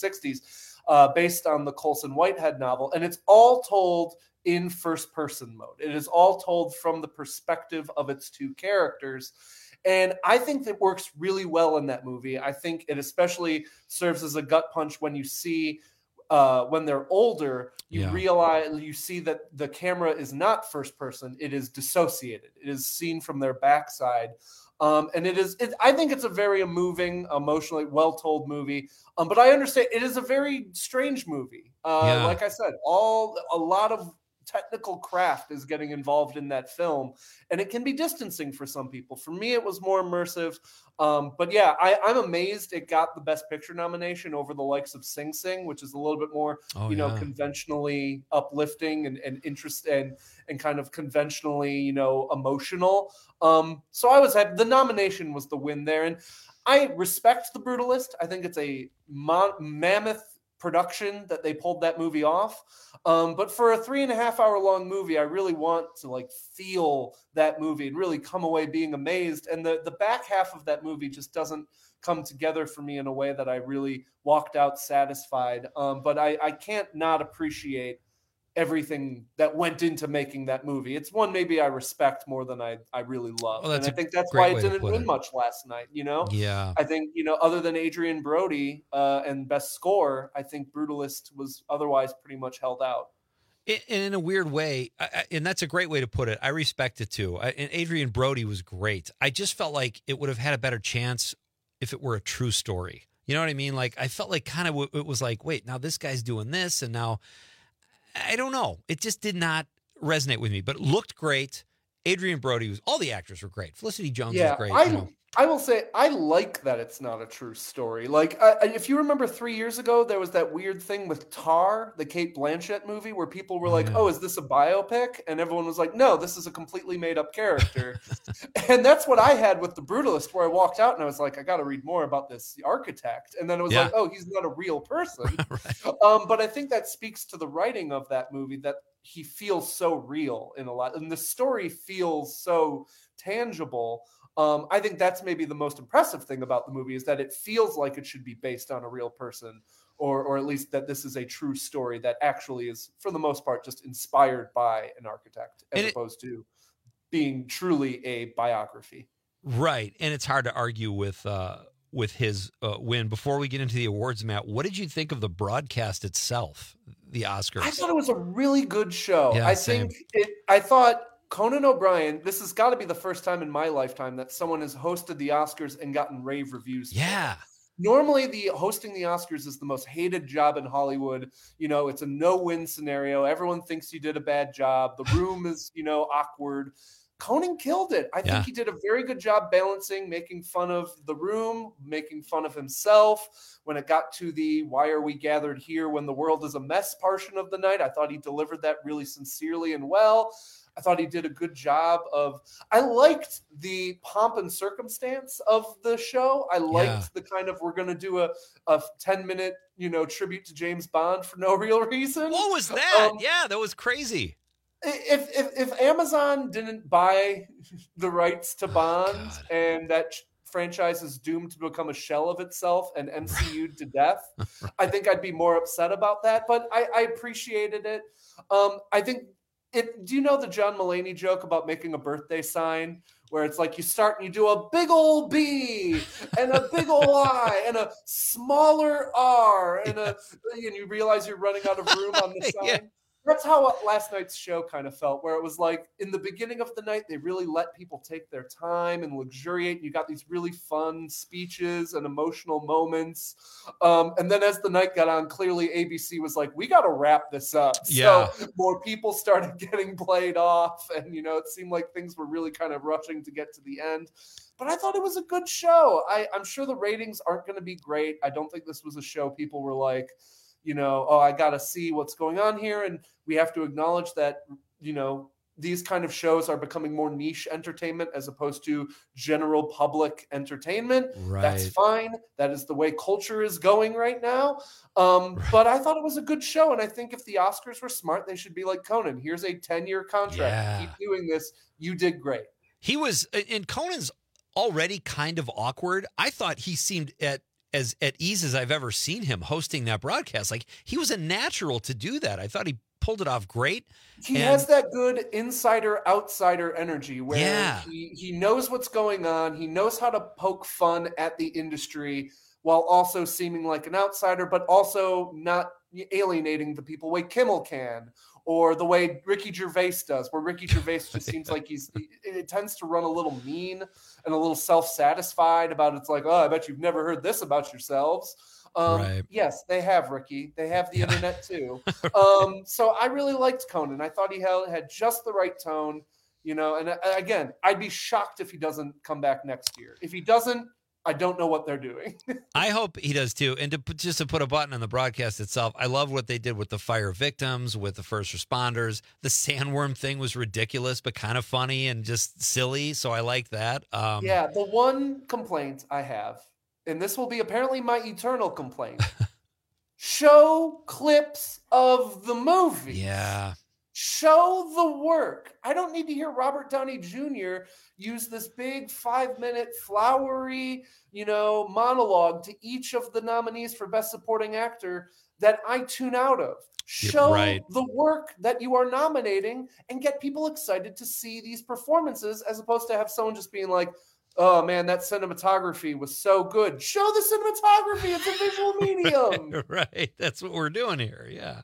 1960s, based on the Colson Whitehead novel. And it's all told in first-person mode. It is all told from the perspective of its two characters. And I think that works really well in that movie. I think it especially serves as a gut punch when you see, when they're older, realize, you see that the camera is not first-person, it is dissociated. It is seen from their backside. And I think it's a very moving, emotionally well-told movie. But I understand it is a very strange movie. Like I said, a lot of technical craft is getting involved in that film, and it can be distancing for some people. For me, it was more immersive. But yeah, I'm amazed it got the Best Picture nomination over the likes of Sing Sing, which is a little bit more, conventionally uplifting and interest and kind of conventionally, emotional. So I was happy. The nomination was the win there, and I respect The Brutalist. I think it's a mammoth production that they pulled that movie off. But for a 3.5 hour long movie, I really want to like feel that movie and really come away being amazed. And the back half of that movie just doesn't come together for me in a way that I really walked out satisfied. But I can't not appreciate everything that went into making that movie. It's one maybe I respect more than I really love. Well, and I think that's why it didn't win it. much last night, you know? Yeah. I think, you know, other than Adrian Brody and Best Score, I think Brutalist was otherwise pretty much held out. In a weird way, and that's a great way to put it, I respect it too. And Adrian Brody was great. I just felt like it would have had a better chance if it were a true story. You know what I mean? Like, I felt like kind of it was like, wait, now this guy's doing this, and now I don't know. It just did not resonate with me, but it looked great. Adrian Brody all the actors were great. Felicity Jones was great. I will say I like that it's not a true story. Like, if you remember 3 years ago, there was that weird thing with Tar, the Cate Blanchett movie, where people were like, oh, is this a biopic? And everyone was like, no, this is a completely made up character. And that's what I had with The Brutalist, where I walked out and I was like, I got to read more about this architect. And then it was like, oh, he's not a real person. But I think that speaks to the writing of that movie, that he feels so real in a lot. And the story feels so tangible. I think that's maybe the most impressive thing about the movie, is that it feels like it should be based on a real person, or at least that this is a true story that actually is, for the most part, just inspired by an architect as opposed to being truly a biography. Right. And it's hard to argue with his win. Before we get into the awards, Matt, what did you think of the broadcast itself, the Oscars? I thought it was a really good show. Yeah, I thought Conan O'Brien, this has got to be the first time in my lifetime that someone has hosted the Oscars and gotten rave reviews. Yeah. Normally, hosting the Oscars is the most hated job in Hollywood. You know, it's a no-win scenario. Everyone thinks you did a bad job. The room is, you know, awkward. Conan killed it. I think he did a very good job balancing, making fun of the room, making fun of himself. When it got to the why are we gathered here when the world is a mess portion of the night, I thought he delivered that really sincerely and well. I thought he did a good job I liked the pomp and circumstance of the show. I liked the kind of, we're going to do a 10-minute, you know, tribute to James Bond for no real reason. What was that? That was crazy. If Amazon didn't buy the rights to Bond and that franchise is doomed to become a shell of itself and MCU'd to death, I think I'd be more upset about that. But I appreciated it. I think do you know the John Mulaney joke about making a birthday sign where it's like you start and you do a big old B and a big old I and a smaller R and you realize you're running out of room on the sign? That's how last night's show kind of felt, where it was like in the beginning of the night, they really let people take their time and luxuriate. And you got these really fun speeches and emotional moments. And then as the night got on, clearly ABC was like, we got to wrap this up. Yeah. So more people started getting played off. And, you know, it seemed like things were really kind of rushing to get to the end. But I thought it was a good show. I'm sure the ratings aren't going to be great. I don't think this was a show people were like, you know, oh, I got to see what's going on here. And we have to acknowledge that, you know, these kind of shows are becoming more niche entertainment as opposed to general public entertainment. Right. That's fine. That is the way culture is going right now. But I thought it was a good show. And I think if the Oscars were smart, they should be like Conan. Here's a 10-year contract. Yeah. Keep doing this. You did great. He was, and Conan's already kind of awkward. I thought he seemed as at ease as I've ever seen him hosting that broadcast. Like, he was a natural to do that. I thought he pulled it off great. He has that good insider-outsider energy where he knows what's going on. He knows how to poke fun at the industry while also seeming like an outsider, but also not alienating the people the way Kimmel can, or the way Ricky Gervais does, where Ricky Gervais just seems like it tends to run a little mean and a little self-satisfied about it's like, oh, I bet you've never heard this about yourselves. Right. Yes, they have, Ricky. They have the internet too. So I really liked Conan. I thought he had just the right tone, you know, and again, I'd be shocked if he doesn't come back next year. If he doesn't, I don't know what they're doing. I hope he does too. And to put a button on the broadcast itself, I love what they did with the fire victims, with the first responders. The sandworm thing was ridiculous, but kind of funny and just silly. So I like that. Yeah, the one complaint I have, and this will be apparently my eternal complaint, Show clips of the movie. Yeah. Show the work. I don't need to hear Robert Downey Jr. use this big 5-minute flowery, monologue to each of the nominees for Best Supporting Actor that I tune out of. Show the work that you are nominating and get people excited to see these performances, as opposed to have someone just being like, oh man, that cinematography was so good. Show the cinematography. It's a visual medium. Right. That's what we're doing here. Yeah.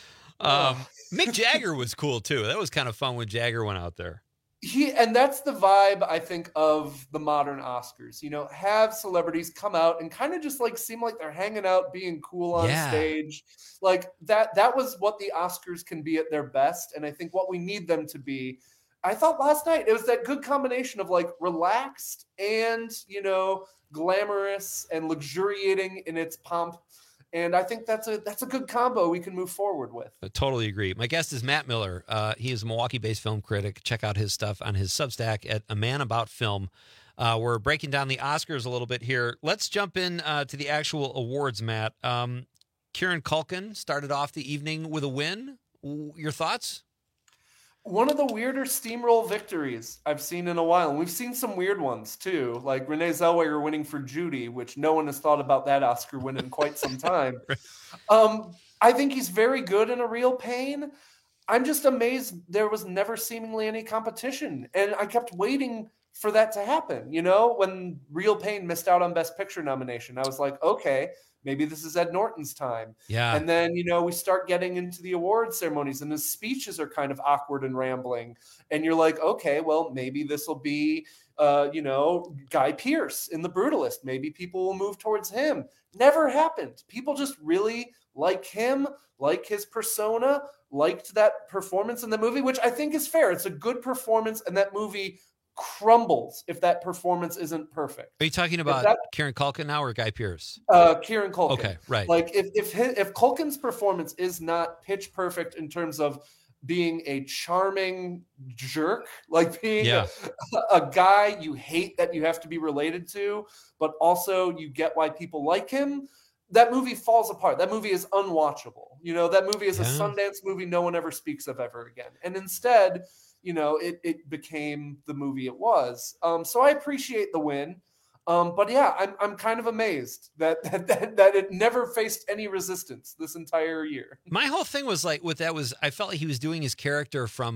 Mick Jagger was cool too. That was kind of fun when Jagger went out there. And that's the vibe, I think, of the modern Oscars. Have celebrities come out and kind of just seem like they're hanging out, being cool on stage. Like that was what the Oscars can be at their best. And I think what we need them to be, I thought last night, it was that good combination of relaxed and, glamorous and luxuriating in its pomp. And I think that's a good combo we can move forward with. I totally agree. My guest is Matt Miller. He is a Milwaukee-based film critic. Check out his stuff on his Substack at A Man About Film. We're breaking down the Oscars a little bit here. Let's jump in to the actual awards, Matt. Kieran Culkin started off the evening with a win. Your thoughts? One of the weirder steamroll victories I've seen in a while. And we've seen some weird ones, too, like Renee Zellweger winning for Judy, which no one has thought about that Oscar win in quite some time. I think he's very good in A Real Pain. I'm just amazed there was never seemingly any competition. And I kept waiting for that to happen. When Real Pain missed out on Best Picture nomination, I was like, okay, maybe this is Ed Norton's time. Yeah. And then, we start getting into the award ceremonies and his speeches are kind of awkward and rambling. And you're like, okay, well, maybe this will be, Guy Pearce in The Brutalist. Maybe people will move towards him. Never happened. People just really like him, like his persona, liked that performance in the movie, which I think is fair. It's a good performance, and that movie crumbles if that performance isn't perfect. Are you talking about Kieran Culkin now or Guy Pearce? Kieran Culkin. Okay, right. If Culkin's performance is not pitch perfect in terms of being a charming jerk, being a guy you hate that you have to be related to, but also you get why people like him, that movie falls apart. That movie is unwatchable. That movie is a Sundance movie no one ever speaks of ever again. And instead, it became the movie it was. So I appreciate the win. But yeah, I'm kind of amazed that it never faced any resistance this entire year. My whole thing was I felt like he was doing his character from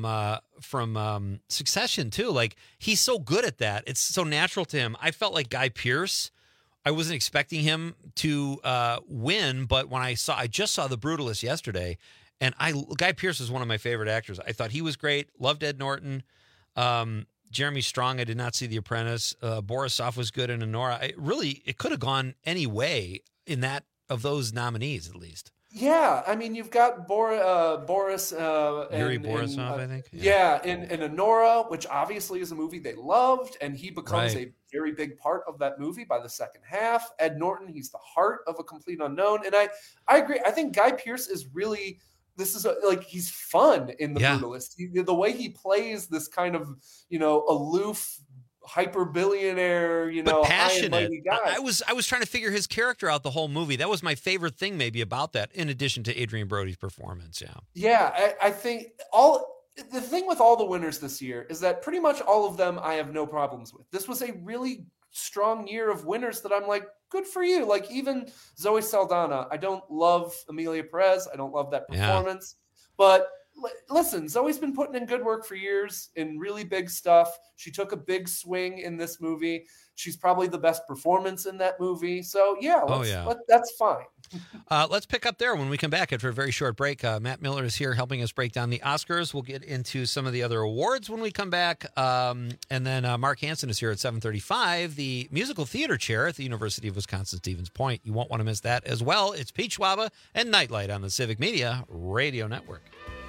Succession too. He's so good at that. It's so natural to him. I felt like Guy Pearce, I wasn't expecting him to win, but when I just saw The Brutalist yesterday, and Guy Pearce is one of my favorite actors. I thought he was great. Loved Ed Norton. Jeremy Strong, I did not see The Apprentice. Borisov was good in Anora. It could have gone any way in that of those nominees, at least. Yeah, I mean, you've got Boris. Yuri Borisov, I think. Yeah, in Anora, which obviously is a movie they loved, and he becomes a very big part of that movie by the second half. Ed Norton, he's the heart of A Complete Unknown. And I agree. I think Guy Pearce is really... he's fun in The Brutalist. The way he plays this kind of, aloof, hyper billionaire, but passionate guy. I was trying to figure his character out the whole movie. That was my favorite thing maybe about that, in addition to Adrian Brody's performance. Yeah, I think the thing with all the winners this year is that pretty much all of them I have no problems with. This was a really strong year of winners that I'm like, good for you. Even Zoe Saldana, I don't love Emilia Perez. I don't love that performance. But listen, Zoe's been putting in good work for years in really big stuff. She took a big swing in this movie. She's probably the best performance in that movie. So, that's fine. Let's pick up there when we come back after a very short break. Matt Miller is here helping us break down the Oscars. We'll get into some of the other awards when we come back. And then Mark Hansen is here at 7:35, the musical theater chair at the University of Wisconsin-Stevens Point. You won't want to miss that as well. It's Pete Schwaba and Nightlight on the Civic Media Radio Network.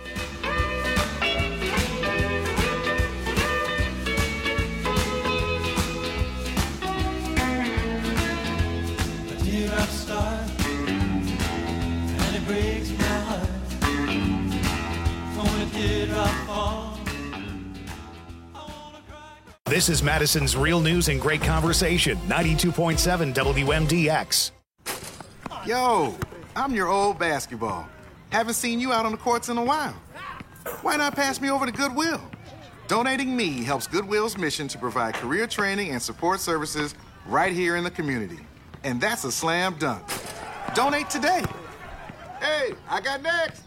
Breaks my heart. When it did rock fall. This is Madison's Real News and Great Conversation, 92.7 WMDX. Yo, I'm your old basketball. Haven't seen you out on the courts in a while. Why not pass me over to Goodwill? Donating me helps Goodwill's mission to provide career training and support services right here in the community. And that's a slam dunk. Donate today. Hey, I got next.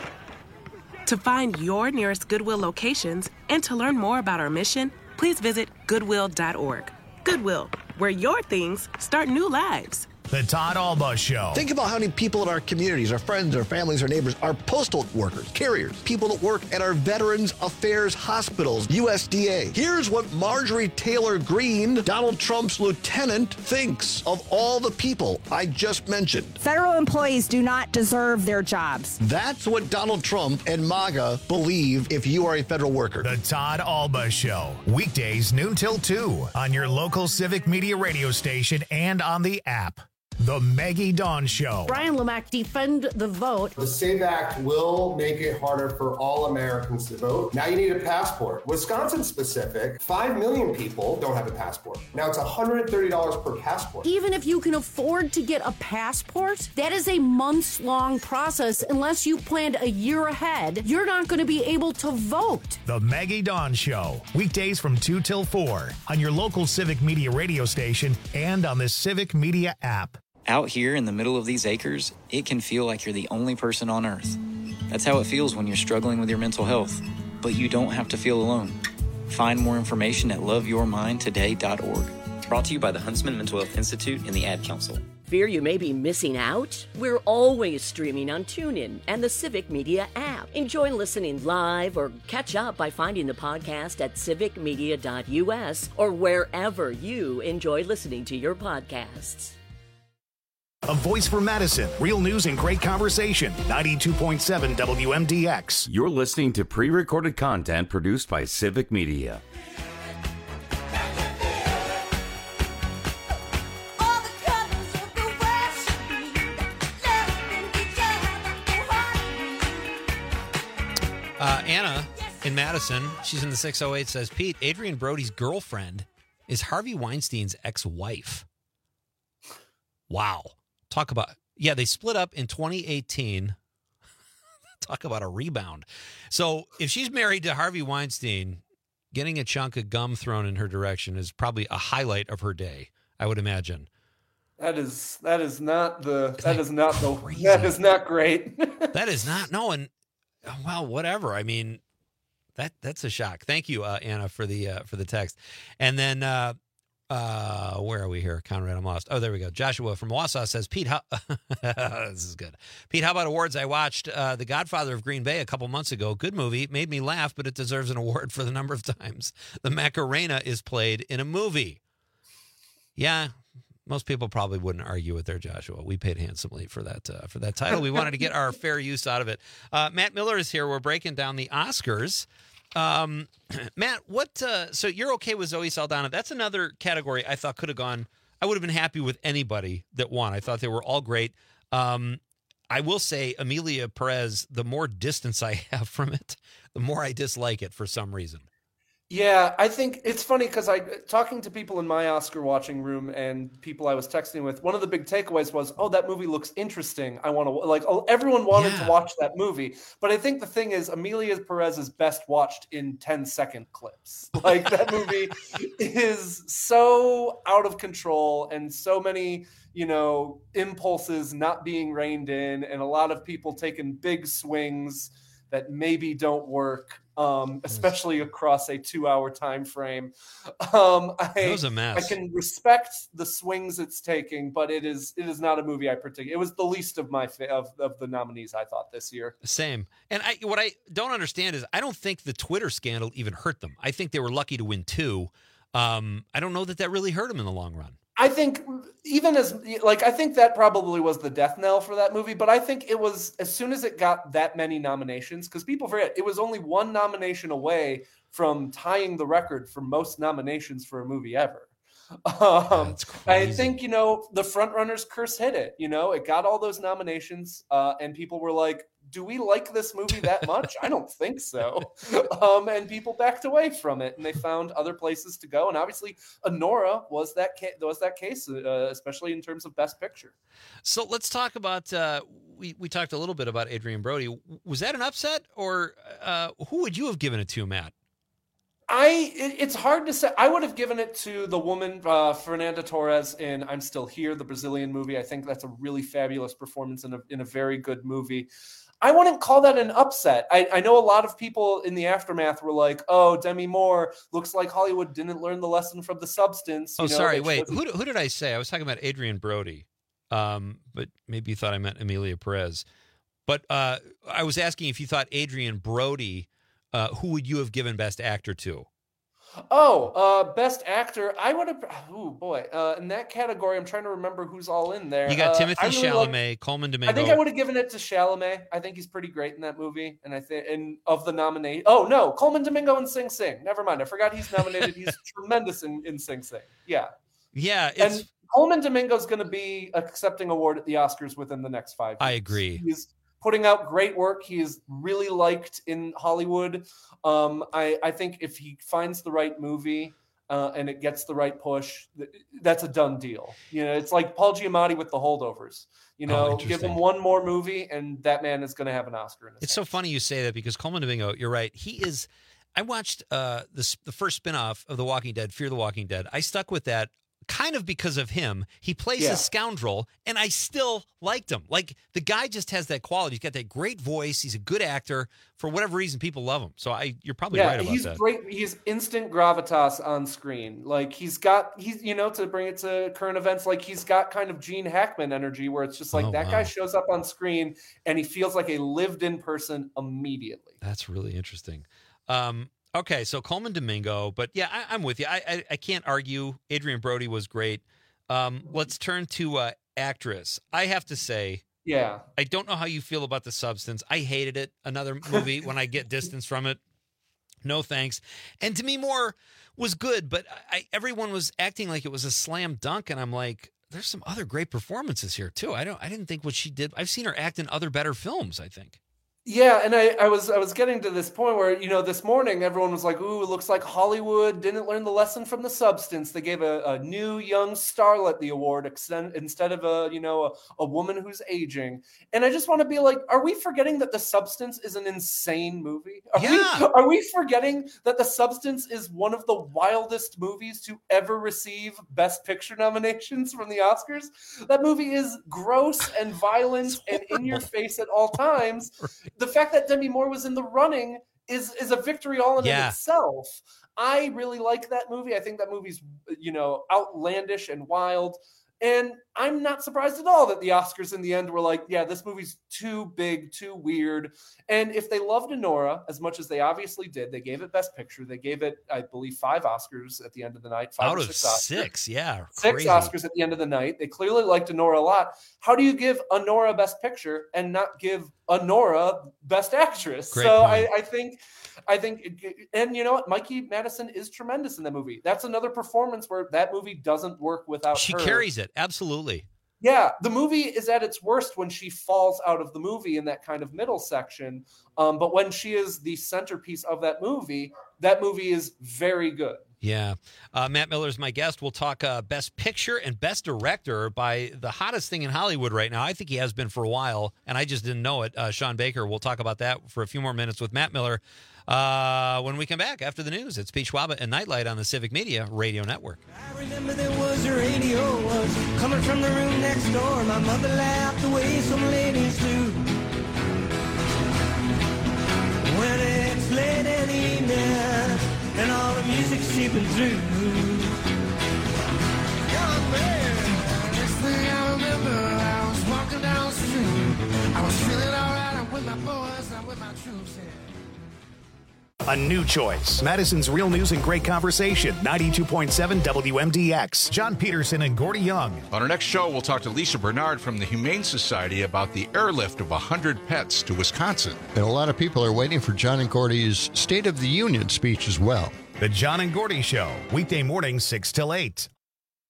To find your nearest Goodwill locations and to learn more about our mission, please visit Goodwill.org. Goodwill, where your things start new lives. The Todd Alba Show. Think about how many people in our communities, our friends, our families, our neighbors, our postal workers, carriers, people that work at our Veterans Affairs hospitals, USDA. Here's what Marjorie Taylor Greene, Donald Trump's lieutenant, thinks of all the people I just mentioned. Federal employees do not deserve their jobs. That's what Donald Trump and MAGA believe if you are a federal worker. The Todd Alba Show. Weekdays noon till 2 on your local Civic Media radio station and on the app. The Maggie Dawn Show. Brian Lemack, defend the vote. The SAVE Act will make it harder for all Americans to vote. Now you need a passport. Wisconsin specific, 5 million people don't have a passport. Now it's $130 per passport. Even if you can afford to get a passport, that is a months-long process. Unless you planned a year ahead, you're not going to be able to vote. The Maggie Dawn Show. Weekdays from 2 till 4 on your local Civic Media radio station and on the Civic Media app. Out here in the middle of these acres, it can feel like you're the only person on Earth. That's how it feels when you're struggling with your mental health. But you don't have to feel alone. Find more information at loveyourmindtoday.org. Brought to you by the Huntsman Mental Health Institute and the Ad Council. Fear you may be missing out? We're always streaming on TuneIn and the Civic Media app. Enjoy listening live or catch up by finding the podcast at civicmedia.us or wherever you enjoy listening to your podcasts. A voice for Madison. Real news and great conversation. 92.7 WMDX. You're listening to pre-recorded content produced by Civic Media. Anna in Madison, she's in the 608, says, Pete, Adrian Brody's girlfriend is Harvey Weinstein's ex-wife. Wow. Talk about, yeah, they split up in 2018. Talk about a rebound. So if she's married to Harvey Weinstein, getting a chunk of gum thrown in her direction is probably a highlight of her day, I would imagine. That is not great. That is not, no, and well, whatever. I mean, that's a shock. Thank you, Anna, for the text. And then where are we here? Conrad, I'm lost. Oh, there we go. Joshua from Wausau says, Pete, this is good. Pete, how about awards? I watched The Godfather of Green Bay a couple months ago. Good movie. Made me laugh, but it deserves an award for the number of times the Macarena is played in a movie. Yeah, most people probably wouldn't argue with their Joshua. We paid handsomely for that title. We wanted to get our fair use out of it. Matt Miller is here. We're breaking down the Oscars. Matt, what? So you're okay with Zoe Saldana? That's another category I thought could have gone. I would have been happy with anybody that won. I thought they were all great. I will say, Emilia Perez. The more distance I have from it, the more I dislike it for some reason. Yeah, I think it's funny because talking to people in my Oscar watching room and people I was texting with, one of the big takeaways was, oh, that movie looks interesting. I want to everyone wanted to watch that movie. But I think the thing is, Emilia Perez is best watched in 10-second clips. Like that movie is so out of control and so many, impulses not being reined in and a lot of people taking big swings that maybe don't work. Especially across a 2-hour time frame. It was a mess. I can respect the swings it's taking, but it is not a movie I particularly. It was the least of my of the nominees I thought this year. Same. And what I don't understand is I don't think the Twitter scandal even hurt them. I think they were lucky to win 2. I don't know that really hurt them in the long run. I think I think that probably was the death knell for that movie, but I think it was as soon as it got that many nominations, because people forget it was only 1 nomination away from tying the record for most nominations for a movie ever. That's crazy. I think, the front runner's curse hit it, it got all those nominations and people were like, do we like this movie that much? I don't think so. And people backed away from it, and they found other places to go. And obviously, Anora was that case, especially in terms of Best Picture. So let's talk about. We talked a little bit about Adrian Brody. Was that an upset, or who would you have given it to, Matt? It's hard to say. I would have given it to the woman, Fernanda Torres, in I'm Still Here, the Brazilian movie. I think that's a really fabulous performance in a very good movie. I wouldn't call that an upset. I know a lot of people in the aftermath were like, oh, Demi Moore, looks like Hollywood didn't learn the lesson from The Substance. Sorry, wait. Who did I say? I was talking about Adrian Brody, but maybe you thought I meant Emilia Perez. But I was asking if you thought Adrian Brody, who would you have given Best Actor to? Best Actor. I would have. Oh boy, in that category, I'm trying to remember who's all in there. You got Timothy Chalamet, Coleman Domingo. I think I would have given it to Chalamet. I think he's pretty great in that movie, and of the nominee. Oh no, Coleman Domingo in Sing Sing. Never mind, I forgot he's nominated. He's tremendous in Sing Sing. Yeah. And Coleman Domingo's going to be accepting award at the Oscars within the next 5 years. I agree. He's putting out great work. He is really liked in Hollywood. I think if he finds the right movie and it gets the right push, that's a done deal. It's like Paul Giamatti with The Holdovers. Give him one more movie and that man is going to have an Oscar in his hands. So funny you say that because Coleman Domingo, you're right. He is. I watched the first spinoff of The Walking Dead, Fear the Walking Dead. I stuck with that. Kind of because of him. He plays a scoundrel, and I still liked him. Like, the guy just has that quality. He's got that great voice. He's a good actor. For whatever reason, people love him. So you're probably right about that. He's great. He's instant gravitas on screen. Like, he's to bring it to current events, like, he's got kind of Gene Hackman energy where it's just like guy shows up on screen, and he feels like a lived-in person immediately. That's really interesting. Okay, so Coleman Domingo, but yeah, I'm with you. I can't argue. Adrian Brody was great. Let's turn to actress. I have to say, I don't know how you feel about The Substance. I hated it. Another movie when I get distance from it. No thanks. And Demi Moore was good, but everyone was acting like it was a slam dunk, and I'm like, there's some other great performances here too. I didn't think what she did. I've seen her act in other better films, I think. Yeah, and I was getting to this point where, this morning everyone was like, ooh, it looks like Hollywood didn't learn the lesson from The Substance. They gave a new young starlet the award instead of a woman who's aging. And I just want to be like, are we forgetting that The Substance is an insane movie? Are we forgetting that The Substance is one of the wildest movies to ever receive Best Picture nominations from the Oscars? That movie is gross and violent and in your face at all times. The fact that Demi Moore was in the running is a victory all in itself. I really like that movie. I think that movie's, outlandish and wild. And I'm not surprised at all that the Oscars in the end were like, yeah, this movie's too big, too weird. And if they loved Anora as much as they obviously did, they gave it Best Picture. They gave it, I believe, 5 Oscars at the end of the night. 5 out or of 6 Oscars. 6, yeah. 6 crazy. Oscars at the end of the night. They clearly liked Anora a lot. How do you give Anora Best Picture and not give Anora Best Actress? Great so point. I think, and you know what? Mikey Madison is tremendous in that movie. That's another performance where that movie doesn't work without her. She carries it. Absolutely. Yeah, the movie is at its worst when she falls out of the movie in that kind of middle section. But when she is the centerpiece of that movie is very good. Yeah. Matt Miller is my guest. We'll talk Best Picture and Best Director by the hottest thing in Hollywood right now. I think he has been for a while, and I just didn't know it. Sean Baker. We'll talk about that for a few more minutes with Matt Miller when we come back after the news. It's Pete Schwaba and Nightlight on the Civic Media Radio Network. I remember there was a radio was coming from the room next door. My mother laughed the way some ladies do. When it's late in the evening and all the music's seeping through. Young man, next thing I remember, I was walking down the street. I was feeling alright. I'm with my boys, I'm with my troops. A new choice. Madison's Real News and Great Conversation. 92.7 WMDX. John Peterson and Gordy Young. On our next show, we'll talk to Lisa Bernard from the Humane Society about the airlift of 100 pets to Wisconsin. And a lot of people are waiting for John and Gordy's State of the Union speech as well. The John and Gordy Show. Weekday mornings 6 till 8.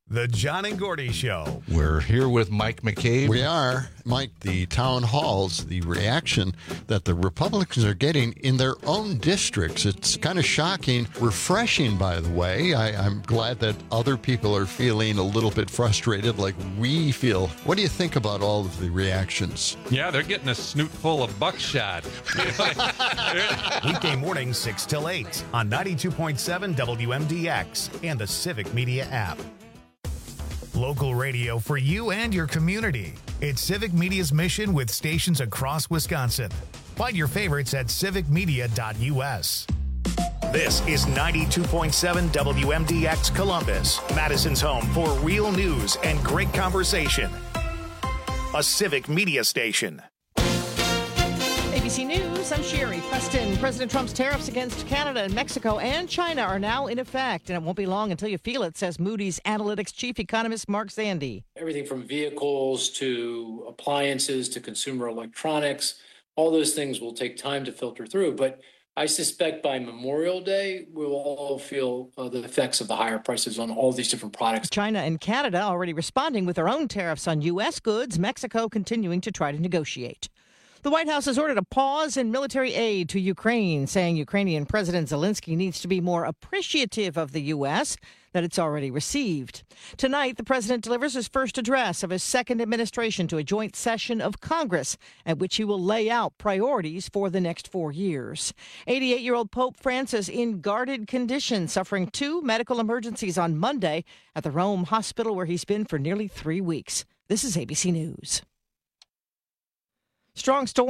The John and Gordy Show. We're here with Mike McCabe. We are. Mike, the town halls, the reaction that the Republicans are getting in their own districts. It's kind of shocking, refreshing, by the way. I'm glad that other people are feeling a little bit frustrated like we feel. What do you think about all of the reactions? Yeah, they're getting a snoot full of buckshot. Weekday mornings 6 till 8 on 92.7 WMDX and the Civic Media app. Local radio for you and your community. It's Civic Media's mission with stations across Wisconsin. Find your favorites at civicmedia.us. This is 92.7 WMDX Columbus, Madison's home for real news and great conversation. A Civic Media station. ABC News, I'm Sherry Preston. President Trump's tariffs against Canada and Mexico and China are now in effect, and it won't be long until you feel it, says Moody's Analytics chief economist Mark Zandi. Everything from vehicles to appliances to consumer electronics, all those things will take time to filter through. But I suspect by Memorial Day, we will all feel the effects of the higher prices on all these different products. China and Canada already responding with their own tariffs on U.S. goods, Mexico continuing to try to negotiate. The White House has ordered a pause in military aid to Ukraine, saying Ukrainian President Zelensky needs to be more appreciative of the U.S. that it's already received. Tonight, the president delivers his first address of his second administration to a joint session of Congress, at which he will lay out priorities for the next 4 years. 88-year-old Pope Francis in guarded condition, suffering 2 medical emergencies on Monday at the Rome hospital where he's been for nearly 3 weeks. This is ABC News. Strong storm